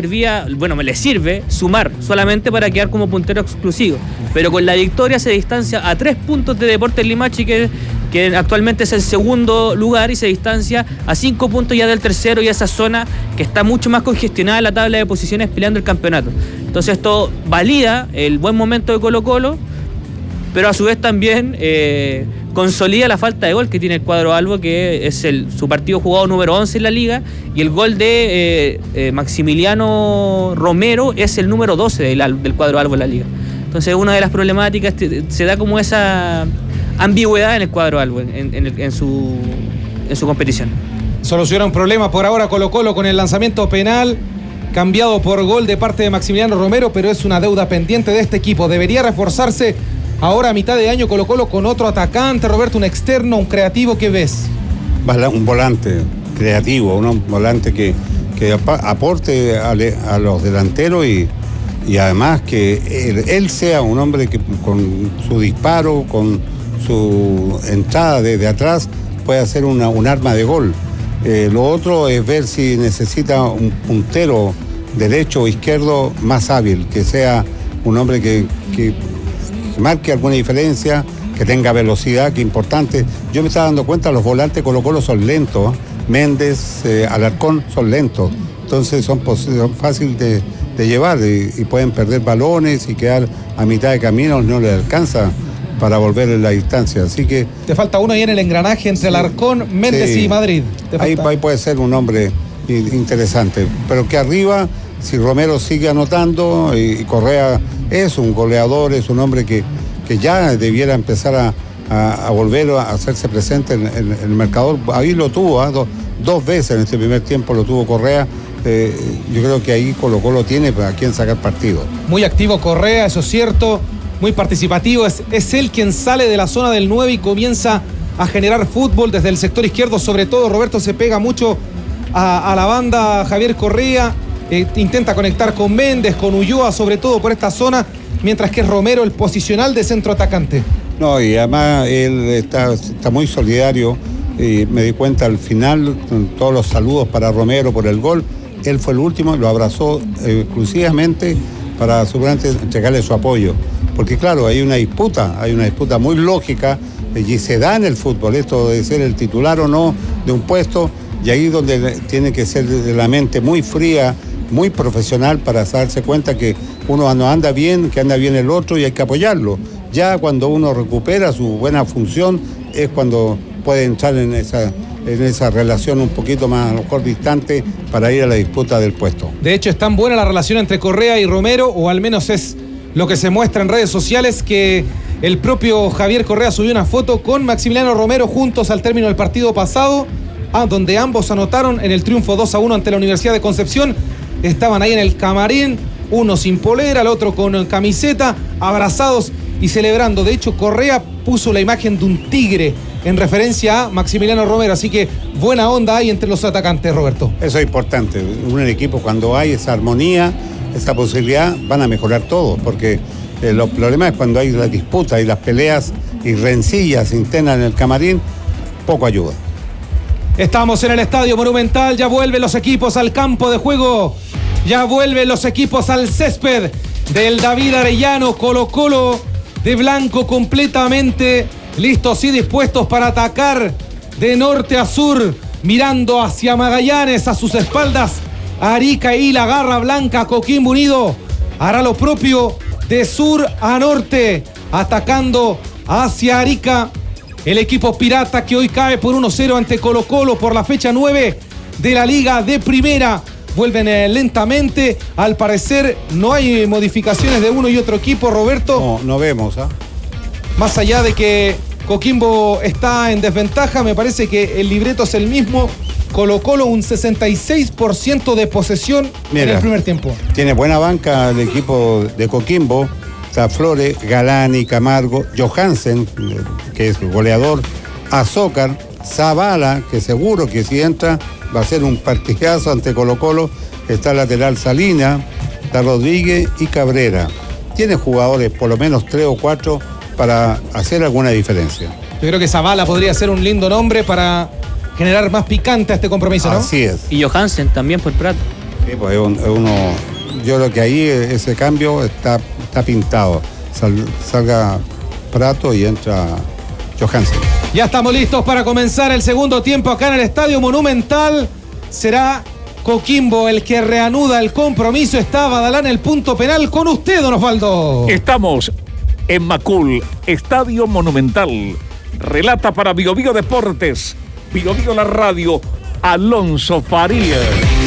sirve sumar solamente para quedar como puntero exclusivo. Pero con la victoria se distancia a 3 puntos de Deportes Limache, que actualmente es el segundo lugar, y se distancia a 5 puntos ya del tercero, y esa zona que está mucho más congestionada en la tabla de posiciones peleando el campeonato. Entonces esto valida el buen momento de Colo-Colo, pero a su vez también consolida la falta de gol que tiene el cuadro albo, que es su partido jugado número 11 en la liga, y el gol de Maximiliano Romero es el número 12 del cuadro albo en la liga. Entonces una de las problemáticas, se da como esa ambigüedad en el cuadro albo en su competición. Soluciona un problema por ahora Colo-Colo con el lanzamiento penal cambiado por gol de parte de Maximiliano Romero, pero es una deuda pendiente de este equipo. Debería reforzarse ahora a mitad de año Colo-Colo con otro atacante, Roberto, un externo, un creativo. ¿Qué ves? Un volante creativo, un volante que aporte a los delanteros y además que él sea un hombre que con su disparo, con su entrada desde atrás, puede hacer un arma de gol. Lo otro es ver si necesita un puntero derecho o izquierdo más hábil, que sea un hombre que marque alguna diferencia, que tenga velocidad, que es importante. Yo me estaba dando cuenta, los volantes Colo-Colo son lentos, Méndez, Alarcón son lentos, entonces son fáciles de llevar y pueden perder balones y quedar a mitad de camino, no les alcanza para volver en la distancia, así que... Te falta uno ahí en el engranaje entre Alarcón, Méndez y Madrid. Ahí puede ser un hombre interesante, pero que arriba, si Romero sigue anotando y Correa es un goleador, es un hombre que ya debiera empezar a volver a hacerse presente en el marcador. Ahí lo tuvo, dos veces en este primer tiempo lo tuvo Correa. Yo creo que ahí Colo-Colo tiene a quien sacar partido. Muy activo Correa, eso es cierto. muy participativo. Es él quien sale de la zona del 9 y comienza a generar fútbol desde el sector izquierdo. Sobre todo Roberto se pega mucho a la banda Javier Correa. Intenta conectar con Méndez, con Ulloa, sobre todo por esta zona, mientras que es Romero el posicional de centro atacante. No, y además él está muy solidario. Me di cuenta al final, con todos los saludos para Romero por el gol. Él fue el último, lo abrazó exclusivamente para seguramente entregarle su apoyo. Porque claro, hay una disputa muy lógica y se da en el fútbol esto de ser el titular o no de un puesto, y ahí donde tiene que ser de la mente muy fría, muy profesional para darse cuenta que uno no anda bien, que anda bien el otro y hay que apoyarlo. Ya cuando uno recupera su buena función es cuando puede entrar en esa relación un poquito más a lo mejor distante para ir a la disputa del puesto. De hecho, es tan buena la relación entre Correa y Romero, o al menos es lo que se muestra en redes sociales, que el propio Javier Correa subió una foto con Maximiliano Romero juntos al término del partido pasado, donde ambos anotaron en el triunfo 2-1 ante la Universidad de Concepción. Estaban ahí en el camarín, uno sin polera, el otro con camiseta, abrazados y celebrando. De hecho, Correa puso la imagen de un tigre en referencia a Maximiliano Romero, así que buena onda hay entre los atacantes, Roberto. Eso es importante, un equipo cuando hay esa armonía, esa posibilidad, van a mejorar todo, porque los problemas es cuando hay la disputa y las peleas y rencillas internas en el camarín, poco ayuda. Estamos en el Estadio Monumental, ya vuelven los equipos al campo de juego, ya vuelven los equipos al césped del David Arellano. Colo-Colo de blanco completamente listos y dispuestos para atacar de norte a sur, mirando hacia Magallanes, a sus espaldas Arica y la Garra Blanca. Coquimbo Unido hará lo propio de sur a norte, atacando hacia Arica. El equipo pirata que hoy cae por 1-0 ante Colo-Colo por la fecha 9 de la Liga de Primera. Vuelven lentamente. Al parecer no hay modificaciones de uno y otro equipo, Roberto. No vemos, ¿ah? Más allá de que Coquimbo está en desventaja, me parece que el libreto es el mismo. Colo-Colo un 66% de posesión. Mira, en el primer tiempo. Tiene buena banca el equipo de Coquimbo. Está Flores, Galani, Camargo, Johansen, que es goleador, Azócar, Zavala, que seguro que si entra va a ser un partidazo ante Colo-Colo. Está el lateral Salina, está Rodríguez y Cabrera. Tiene jugadores, por lo menos 3 o 4, para hacer alguna diferencia. Yo creo que Zavala podría ser un lindo nombre para generar más picante a este compromiso, ¿no? Así es. Y Johansen también por Prato. Sí, pues uno, yo creo que ahí ese cambio está pintado. Salga Prato y entra Johansen. Ya estamos listos para comenzar el segundo tiempo acá en el Estadio Monumental. Será Coquimbo el que reanuda el compromiso. Está Badalá en el punto penal. Con usted, don Osvaldo. Estamos en Macul, Estadio Monumental. Relata para Biobío Deportes, Biobío la radio, Alonso Farías.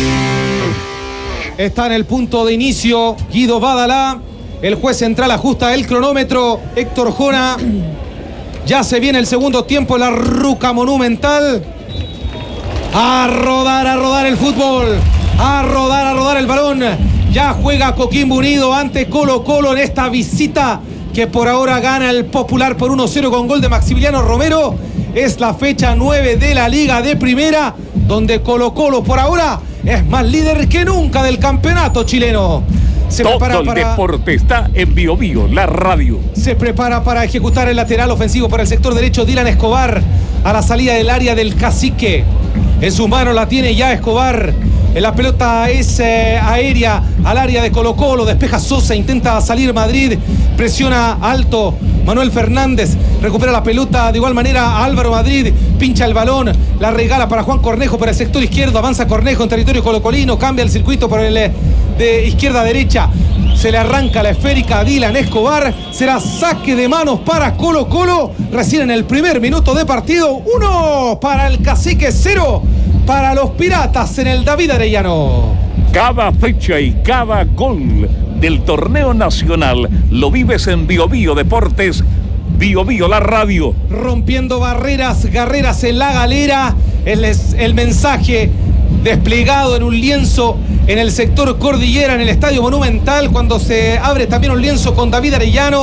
Está en el punto de inicio Guido Badalá. El juez central ajusta el cronómetro. Héctor Jona. Ya se viene el segundo tiempo en la Ruca Monumental. A rodar el fútbol. A rodar el balón. Ya juega Coquimbo Unido ante Colo-Colo en esta visita que por ahora gana el Popular por 1-0 con gol de Maximiliano Romero. Es la fecha 9 de la Liga de Primera, donde Colo-Colo por ahora es más líder que nunca del campeonato chileno. Todo el deporte está en Biobío, la radio. Se prepara para ejecutar el lateral ofensivo por el sector derecho. Dylan Escobar a la salida del área del Cacique. En sus manos la tiene ya Escobar. La pelota es aérea al área de Colo-Colo. Despeja Sosa, intenta salir Madrid. Presiona alto Manuel Fernández. Recupera la pelota de igual manera Álvaro Madrid. Pincha el balón. La regala para Juan Cornejo por el sector izquierdo. Avanza Cornejo en territorio colocolino. Cambia el circuito por el de izquierda a derecha. Se le arranca la esférica a Dylan Escobar. Será saque de manos para Colo-Colo. Recién en el primer minuto de partido. 1 para el Cacique, 0 para los Piratas en el David Arellano. Cada fecha y cada gol del torneo nacional lo vives en Biobío Deportes, Biobío la radio. Rompiendo barreras en la galera. Es el mensaje desplegado en un lienzo en el sector Cordillera, en el Estadio Monumental, cuando se abre también un lienzo con David Arellano.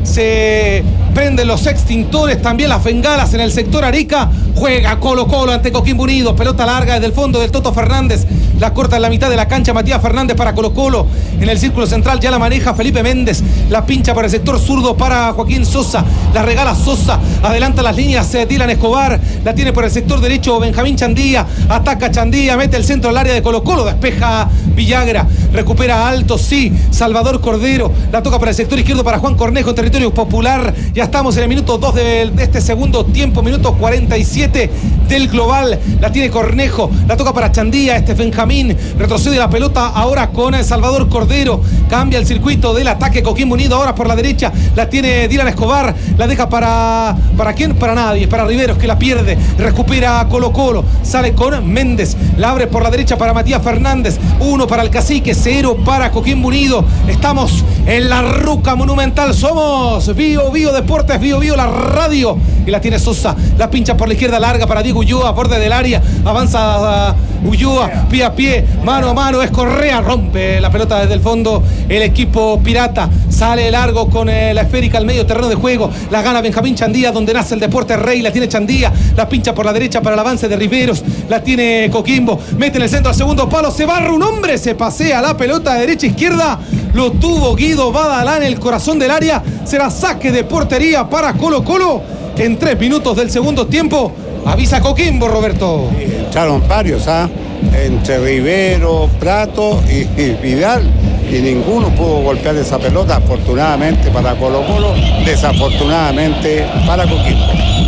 se prenden los extintores, también las bengalas en el sector Arica. Juega Colo-Colo ante Coquimbo Unido. Pelota larga desde el fondo del Toto Fernández. La corta en la mitad de la cancha Matías Fernández para Colo-Colo. En el círculo central ya la maneja Felipe Méndez. La pincha por el sector zurdo para Joaquín Sosa. La regala Sosa. Adelanta las líneas Dylan Escobar. La tiene por el sector derecho Benjamín Chandía. Ataca Chandía. Mete el centro al área de Colo-Colo. Despeja Villagra. Recupera Alto, sí. Salvador Cordero. La toca por el sector izquierdo para Juan Cornejo en territorio popular. Ya estamos en el minuto 2 de este segundo tiempo. Minuto 47 del global. La tiene Cornejo. La toca para Chandía. Benjamín. Retrocede la pelota ahora con Salvador Cordero. Cambia el circuito del ataque Coquimbo Unido. Ahora por la derecha. La tiene Dylan Escobar. La deja ¿para quién? Para nadie. Para Riveros, que la pierde. Recupera Colo-Colo. Sale con Méndez. La abre por la derecha para Matías Fernández. 1 para el Cacique. 0 para Coquimbo Unido. Estamos en la Ruca Monumental. Somos Bio Deportes, Bio la radio. Y la tiene Sosa. La pincha por la izquierda larga para Diego Ulloa. Borde del área. Avanza Ulloa. Pie a pie. Mano a mano. Es Correa. Rompe la pelota desde el fondo. El equipo pirata. Sale largo con la esférica al medio terreno de juego. La gana Benjamín Chandía, donde nace el deporte rey. La tiene Chandía. La pincha por la derecha para el avance de Riveros. La tiene Coquimbo. Mete en el centro al segundo palo. Se barra un hombre. Se pasea la pelota de derecha a izquierda. Lo tuvo Guido Badalá en el corazón del área. Será saque de portería para Colo-Colo. En 3 minutos del segundo tiempo. Avisa Coquimbo, Roberto. Echaron varios, entre Rivero, Prato y Vidal. Y ninguno pudo golpear esa pelota. Afortunadamente para Colo-Colo. Desafortunadamente para Coquimbo.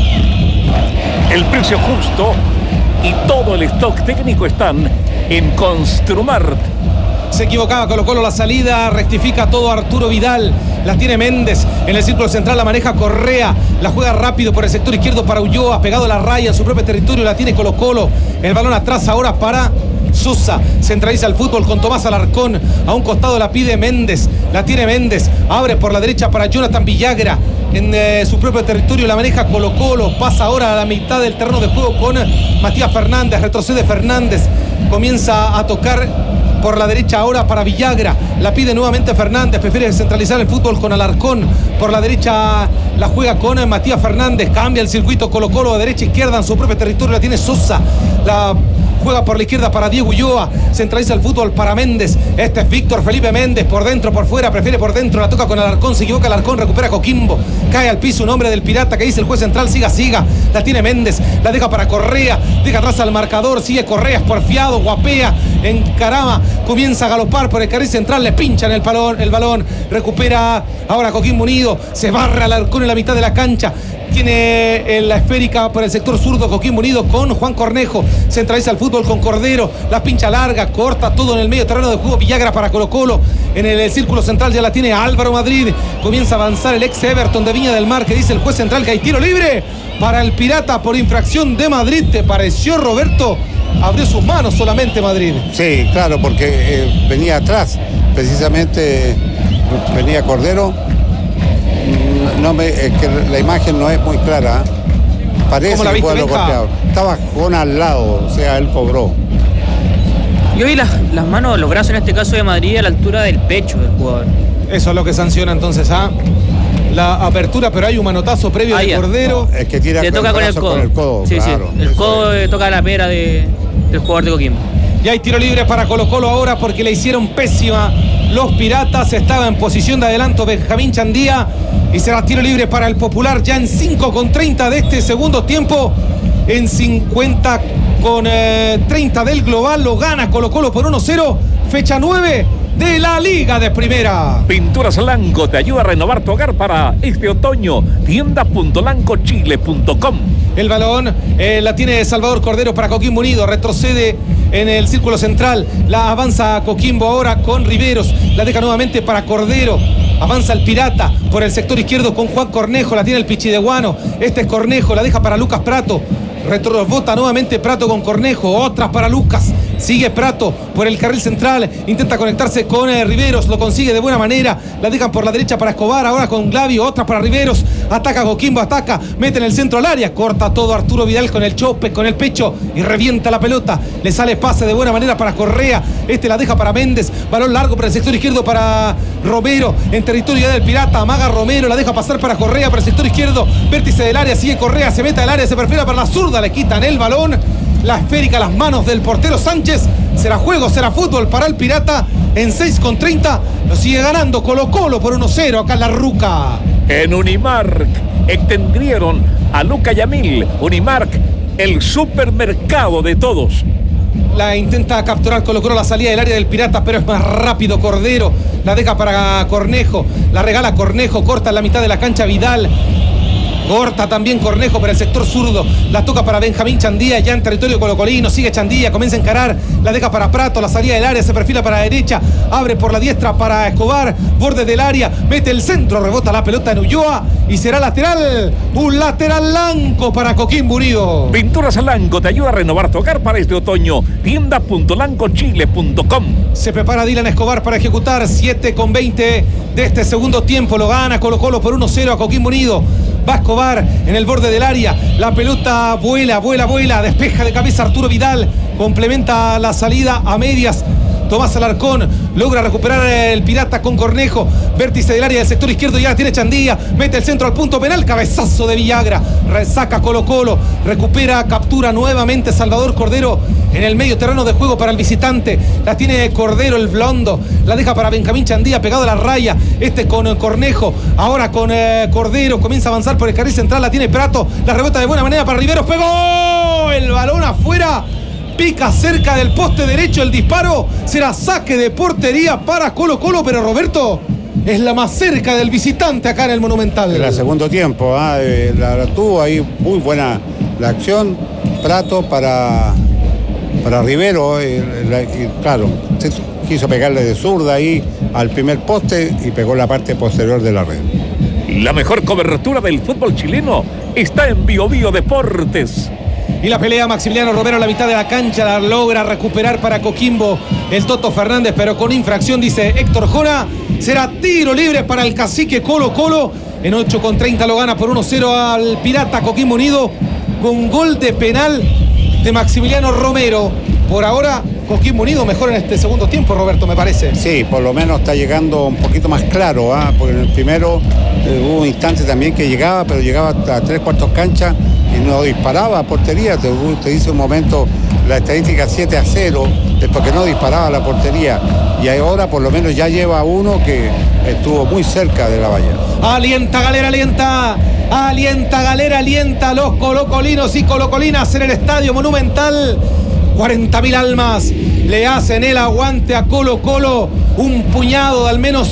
El precio justo y todo el stock técnico están en Construmart. Se equivocaba Colo-Colo la salida, rectifica todo Arturo Vidal, la tiene Méndez, en el círculo central la maneja Correa, la juega rápido por el sector izquierdo para Ulloa, pegado a la raya en su propio territorio, la tiene Colo-Colo, el balón atrás ahora para Sosa, centraliza el fútbol con Tomás Alarcón, a un costado la pide Méndez, la tiene Méndez, abre por la derecha para Jonathan Villagra, en su propio territorio la maneja Colo-Colo, pasa ahora a la mitad del terreno de juego con Matías Fernández, retrocede Fernández, comienza a tocar por la derecha ahora para Villagra, la pide nuevamente Fernández, prefiere centralizar el fútbol con Alarcón, por la derecha la juega con Matías Fernández, cambia el circuito Colo-Colo de derecha a izquierda en su propio territorio, la tiene Sosa, la juega por la izquierda para Diego Ulloa, centraliza el fútbol para Méndez, este es Víctor Felipe Méndez, por dentro, por fuera, prefiere por dentro, la toca con Alarcón, se equivoca Alarcón, recupera Coquimbo, cae al piso un hombre del pirata que dice el juez central, siga, la tiene Méndez, la deja para Correa, deja atrás al marcador, sigue Correa, es porfiado, guapea, encarama, comienza a galopar por el carril central, le pinchan el balón, recupera ahora Coquimbo Unido, se barra Alarcón en la mitad de la cancha, tiene la esférica por el sector zurdo Coquimbo Unido con Juan Cornejo, centraliza el fútbol con Cordero, la pincha larga, corta todo en el medio terreno de juego, Villagra para Colo-Colo, en el círculo central ya la tiene Álvaro Madrid, comienza a avanzar el ex Everton de Viña del Mar, que dice el juez central que hay tiro libre para el pirata por infracción de Madrid. ¿Te pareció, Roberto? Abrió sus manos solamente Madrid. Sí, claro, porque venía atrás, precisamente venía Cordero. Que la imagen no es muy clara. Parece que fue lo golpeado. Estaba Jona al lado, o sea, él cobró. Yo vi las manos, los brazos en este caso de Madrid a la altura del pecho del jugador. Eso es lo que sanciona entonces la apertura, pero hay un manotazo previo de Cordero. No, es que tira le toca con el codo. Sí, claro, sí. El codo toca la pera del jugador de Coquimbo. Y hay tiro libre para Colo-Colo ahora porque le hicieron pésima los piratas. Estaba en posición de adelanto Benjamín Chandía y será tiro libre para el Popular ya en 5:30 de este segundo tiempo. En 50:30 del global lo gana Colo-Colo por 1-0. Fecha 9 de la Liga de Primera. Pinturas Lanco te ayuda a renovar tu hogar para este otoño. Tienda.lancochile.com. El balón la tiene Salvador Cordero para Coquimbo Unido. Retrocede en el círculo central. La avanza Coquimbo ahora con Riveros. La deja nuevamente para Cordero. Avanza el pirata por el sector izquierdo con Juan Cornejo. La tiene el Pichideguano. Este es Cornejo. La deja para Lucas Prato. Retrobota nuevamente Prato con Cornejo. Otras para Lucas. Sigue Prato por el carril central. Intenta conectarse con Riveros. Lo consigue de buena manera. La dejan por la derecha para Escobar. Ahora con Glavi. Otra para Riveros. Ataca Coquimbo. Ataca. Mete en el centro al área. Corta todo Arturo Vidal con el chope, con el pecho. Y revienta la pelota. Le sale pase de buena manera para Correa. La deja para Méndez. Balón largo para el sector izquierdo para Romero. En territorio del Pirata. Amaga Romero. La deja pasar para Correa para el sector izquierdo. Vértice del área. Sigue Correa. Se mete al área. Se perfila para la zurda. Le quitan el balón. La esférica a las manos del portero Sánchez. Será juego, será fútbol para el Pirata. En 6:30 lo sigue ganando Colo-Colo por 1-0 acá en La Ruca. En Unimark extendieron a Luca Yamil. Unimark, el supermercado de todos. La intenta capturar Colo-Colo la salida del área del Pirata, pero es más rápido Cordero. La deja para Cornejo. La regala Cornejo. Corta en la mitad de la cancha Vidal. Corta también Cornejo para el sector zurdo. La toca para Benjamín Chandía, ya en territorio colocolino. Sigue Chandía, comienza a encarar. La deja para Prato, la salida del área, se perfila para la derecha. Abre por la diestra para Escobar. Borde del área, mete el centro, rebota la pelota en Ulloa. Y será lateral. Un lateral Lanco para Coquimbo Unido. Pinturas Lanco te ayuda a renovar tu hogar para este otoño. Tienda.lancochile.com. Se prepara Dylan Escobar para ejecutar. 7:20 de este segundo tiempo. Lo gana Colo-Colo por 1-0 a Coquimbo Unido. Va Escobar en el borde del área. La pelota vuela. Despeja de cabeza Arturo Vidal. Complementa la salida a medias. Tomás Alarcón logra recuperar el Pirata con Cornejo. Vértice del área del sector izquierdo. Ya tiene Chandía. Mete el centro al punto penal. Cabezazo de Villagra. Resaca Colo-Colo. Recupera, captura nuevamente Salvador Cordero en el medio terreno de juego para el visitante. La tiene Cordero, el blondo. La deja para Benjamín Chandía pegado a la raya. Con Cornejo. Ahora con Cordero. Comienza a avanzar por el carril central. La tiene Prato. La rebota de buena manera para Riveros. Pegó el balón afuera. Pica cerca del poste derecho el disparo. Será saque de portería para Colo-Colo, pero Roberto es la más cerca del visitante acá en el Monumental. En el segundo tiempo, la tuvo ahí muy buena la acción. Prato para Rivero. Claro, quiso pegarle de zurda ahí al primer poste y pegó la parte posterior de la red. La mejor cobertura del fútbol chileno está en Bio Bio Deportes. Y la pelea Maximiliano Romero a la mitad de la cancha. La logra recuperar para Coquimbo el Toto Fernández, pero con infracción, dice Héctor Jona. Será tiro libre para el cacique Colo-Colo. En 8:30 lo gana por 1-0 al Pirata Coquimbo Unido con gol de penal de Maximiliano Romero. Por ahora Coquimbo Unido mejor en este segundo tiempo, Roberto, me parece. Sí, por lo menos está llegando un poquito más claro, porque en el primero hubo un instante también que llegaba, pero llegaba a 3/4 cancha y no disparaba a portería. Te dice un momento la estadística 7-0, después que no disparaba a la portería. Y ahora por lo menos ya lleva uno que estuvo muy cerca de la valla. Alienta Galera, alienta Galera, alienta a los colocolinos y colocolinas en el Estadio Monumental. 40.000 almas le hacen el aguante a Colo-Colo. Un puñado de al menos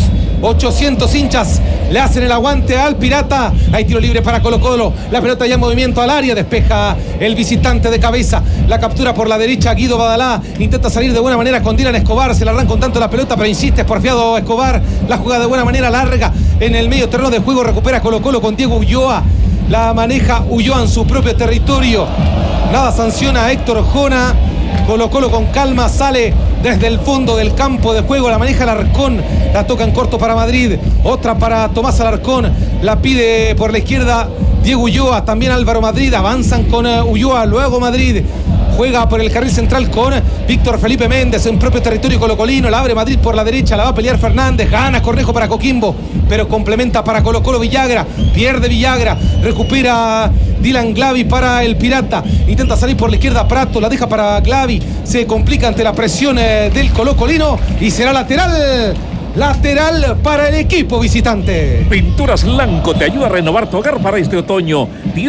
800 hinchas le hacen el aguante al Pirata. Hay tiro libre para Colo-Colo. La pelota ya en movimiento al área. Despeja el visitante de cabeza. La captura por la derecha Guido Badalá. Intenta salir de buena manera con Dylan Escobar. Se le arranca un tanto la pelota, pero insiste, es porfiado Escobar. La juega de buena manera, larga en el medio terreno de juego. Recupera Colo-Colo con Diego Ulloa. La maneja Ulloa en su propio territorio. Nada sanciona a Héctor Jona. Colo-Colo con calma sale desde el fondo del campo de juego. La maneja Alarcón. La toca en corto para Madrid. Otra para Tomás Alarcón. La pide por la izquierda Diego Ulloa. También Álvaro Madrid. Avanzan con Ulloa. Luego Madrid juega por el carril central con Víctor Felipe Méndez en propio territorio colocolino. La abre Madrid por la derecha. La va a pelear Fernández. Gana Cornejo para Coquimbo, pero complementa para Colo-Colo Villagra. Pierde Villagra. Recupera Dylan Glavi para el Pirata. Intenta salir por la izquierda Prato. La deja para Glavi. Se complica ante la presión del colocolino y será lateral. Lateral para el equipo visitante. Pinturas Lanco te ayuda a renovar tu hogar para este otoño.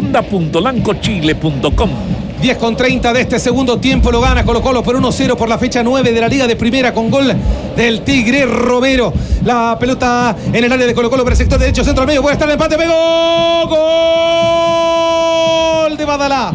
Tienda.lancochile.com. 10:30 de este segundo tiempo lo gana Colo-Colo por 1-0 por la fecha 9 de la Liga de Primera con gol del Tigre Romero. La pelota en el área de Colo-Colo por el sector derecho, centro al medio, puede estar el empate, pegó, gol de Badalá.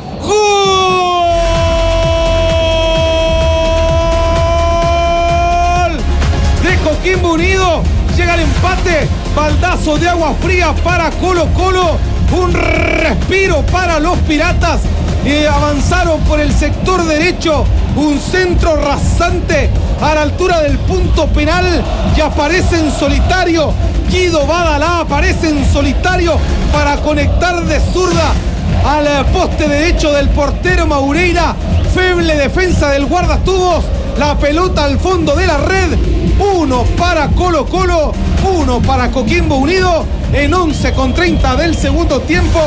Gol de Coquimbo Unido. Llega el empate, baldazo de agua fría para Colo-Colo, un respiro para los Piratas. avanzaron por el sector derecho, un centro rasante a la altura del punto penal y aparece en solitario. Guido Badalá aparece en solitario para conectar de zurda al poste derecho del portero Maureira. Feble defensa del guardatubos, la pelota al fondo de la red. 1 para Colo Colo, 1 para Coquimbo Unido en 11:30 del segundo tiempo.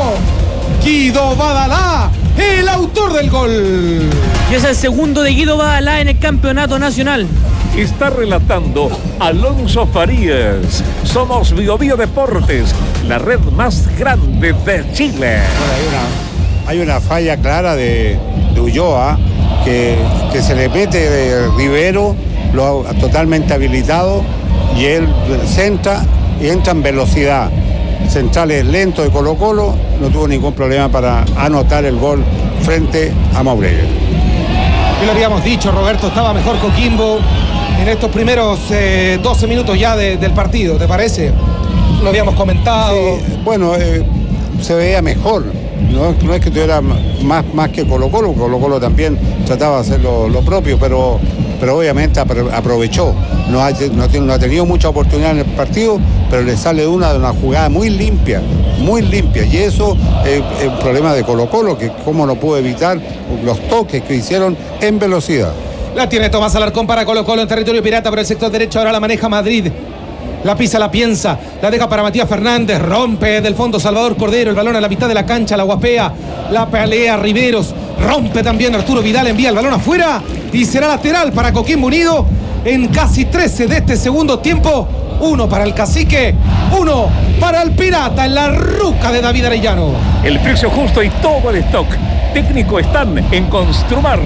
Guido Badalá, el autor del gol. Y es el segundo de Guido Badalá en el campeonato nacional. Está relatando Alonso Farías. Somos Biobío Deportes, la red más grande de Chile. Bueno, hay una falla clara de Ulloa que se le mete de Rivero, lo totalmente habilitado, y él centra y entra en velocidad. Centrales lento de Colo Colo, no tuvo ningún problema para anotar el gol frente a Maureira. Y lo habíamos dicho, Roberto, estaba mejor Coquimbo en estos primeros 12 minutos ya del partido, ¿te parece? Lo habíamos comentado. Sí, bueno, se veía mejor. No es que tuviera más que Colo Colo. Colo Colo también trataba de hacer lo propio, pero obviamente aprovechó. No ha tenido mucha oportunidad en el partido, pero le sale una jugada muy limpia. Y eso es un problema de Colo Colo, que cómo no pudo evitar los toques que hicieron en velocidad. La tiene Tomás Alarcón para Colo Colo en territorio pirata por el sector derecho. Ahora la maneja Madrid. La pisa, la piensa, la deja para Matías Fernández, rompe del fondo Salvador Cordero, el balón a la mitad de la cancha, la guapea, la pelea Riveros, rompe también Arturo Vidal, envía el balón afuera y será lateral para Coquimbo Unido en casi 13 de este segundo tiempo. 1 para el Cacique, 1 para el Pirata en la ruca de David Arellano. El precio justo y todo el stock técnico están en Construmar.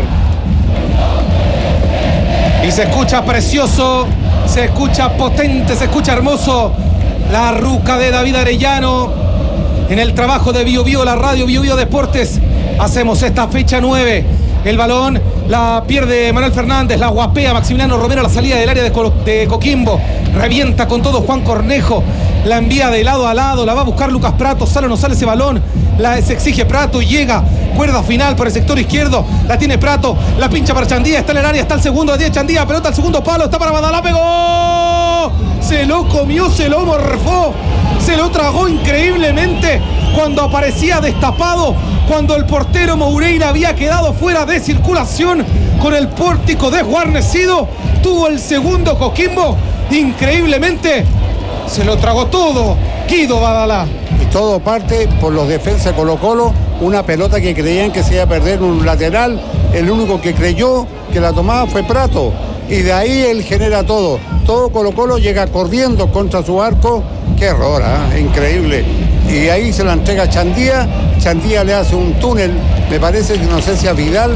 Y se escucha precioso, se escucha potente, se escucha hermoso la ruca de David Arellano en el trabajo de Biobío, la radio Biobío Deportes. Hacemos esta fecha 9. El balón la pierde Manuel Fernández, la guapea Maximiliano Romero a la salida del área de Coquimbo. Revienta con todo Juan Cornejo, la envía de lado a lado, la va a buscar Lucas Prato, sale o no sale ese balón, se exige Prato y llega, cuerda final por el sector izquierdo, la tiene Prato, la pincha para Chandía, está en el área, está el segundo de 10 Chandía, pelota al segundo palo, está para Badalá, pegó, se lo comió, se lo morfó, se lo tragó increíblemente cuando aparecía destapado, cuando el portero Maureira había quedado fuera de circulación con el pórtico desguarnecido, tuvo el segundo Coquimbo, increíblemente se lo tragó todo Guido Badalá. Y todo parte por los defensas de Colo Colo, una pelota que creían que se iba a perder un lateral, el único que creyó que la tomaba fue Prato, y de ahí él genera todo Colo Colo llega corriendo contra su arco, qué error, increíble, y ahí se la entrega a Chandía le hace un túnel, me parece que no sé si a Vidal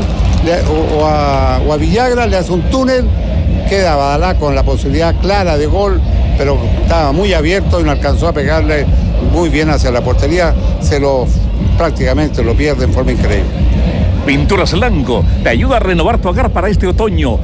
o a Villagra le hace un túnel, queda Badalá con la posibilidad clara de gol, pero estaba muy abierto y no alcanzó a pegarle muy bien hacia la portería, prácticamente lo pierde en forma increíble. Pinturas Lanco te ayuda a renovar tu hogar para este otoño.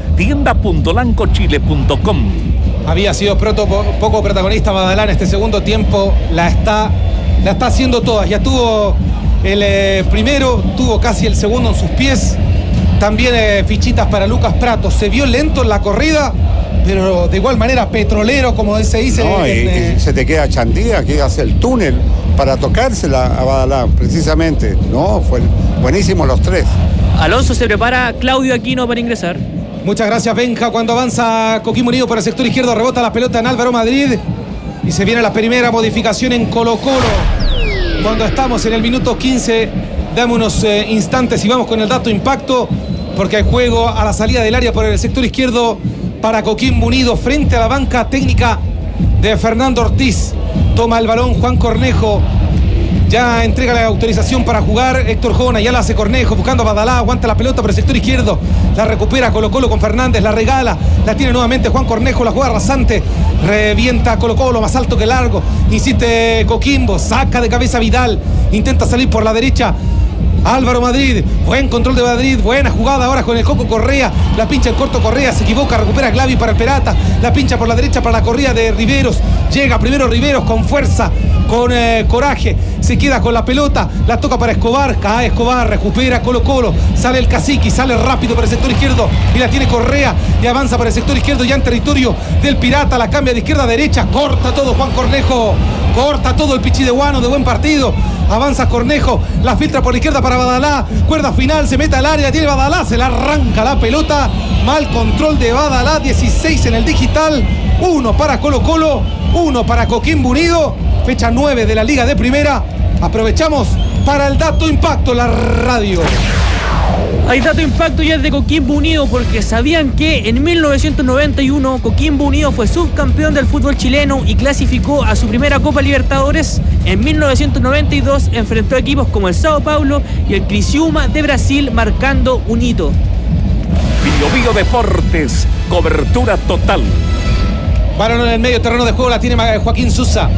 Tienda.lancochile.com. Había sido poco protagonista Badalá en este segundo tiempo, la está haciendo todas. Ya tuvo el primero, tuvo casi el segundo en sus pies. También fichitas para Lucas Prato. Se vio lento en la corrida, pero de igual manera petrolero, como se dice. No, y se te queda Chandía, que hace el túnel para tocársela a Badalá, precisamente. No, fue buenísimo los tres. Alonso se prepara, Claudio Aquino para ingresar. Muchas gracias, Benja. Cuando avanza Coquimbo Unido por el sector izquierdo, rebota la pelota en Álvaro Madrid y se viene la primera modificación en Colo Colo. Cuando estamos en el minuto 15, dame unos instantes y vamos con el dato impacto, porque hay juego a la salida del área por el sector izquierdo para Coquimbo Unido frente a la banca técnica de Fernando Ortiz. Toma el balón Juan Cornejo, ya entrega la autorización para jugar Héctor Jona, ya la hace Cornejo buscando a Badalá, aguanta la pelota por el sector izquierdo, la recupera Colo Colo con Fernández, la regala, la tiene nuevamente Juan Cornejo, la juega rasante, revienta Colo Colo más alto que largo, insiste Coquimbo, saca de cabeza Vidal, intenta salir por la derecha Álvaro Madrid, buen control de Madrid, buena jugada ahora con el Coco Correa, la pincha en corto Correa, se equivoca, recupera Glavi para el Pirata, la pincha por la derecha para la corrida de Riveros, llega primero Riveros con fuerza, con coraje, se queda con la pelota, la toca para Escobar, cae Escobar, recupera Colo Colo, sale el Cacique, sale rápido para el sector izquierdo y la tiene Correa y avanza para el sector izquierdo ya en territorio del Pirata, la cambia de izquierda a derecha, corta todo Juan Cornejo, corta todo el Pichidehuano, de buen partido, avanza Cornejo, la filtra por la izquierda para Badalá, cuerda final, se mete al área, tiene Badalá, se la arranca la pelota, mal control de Badalá, 16 en el digital, 1 para Colo Colo, 1 para Coquimbo Unido, fecha 9 de la Liga de Primera. Aprovechamos para el dato impacto, la radio. Hay dato impacto ya de Coquimbo Unido, porque sabían que en 1991 Coquimbo Unido fue subcampeón del fútbol chileno y clasificó a su primera Copa Libertadores. En 1992 enfrentó equipos como el Sao Paulo y el Criciúma de Brasil, marcando un hito. Bio Deportes, cobertura total. Balón en el medio terreno de juego, la tiene Joaquín Susa.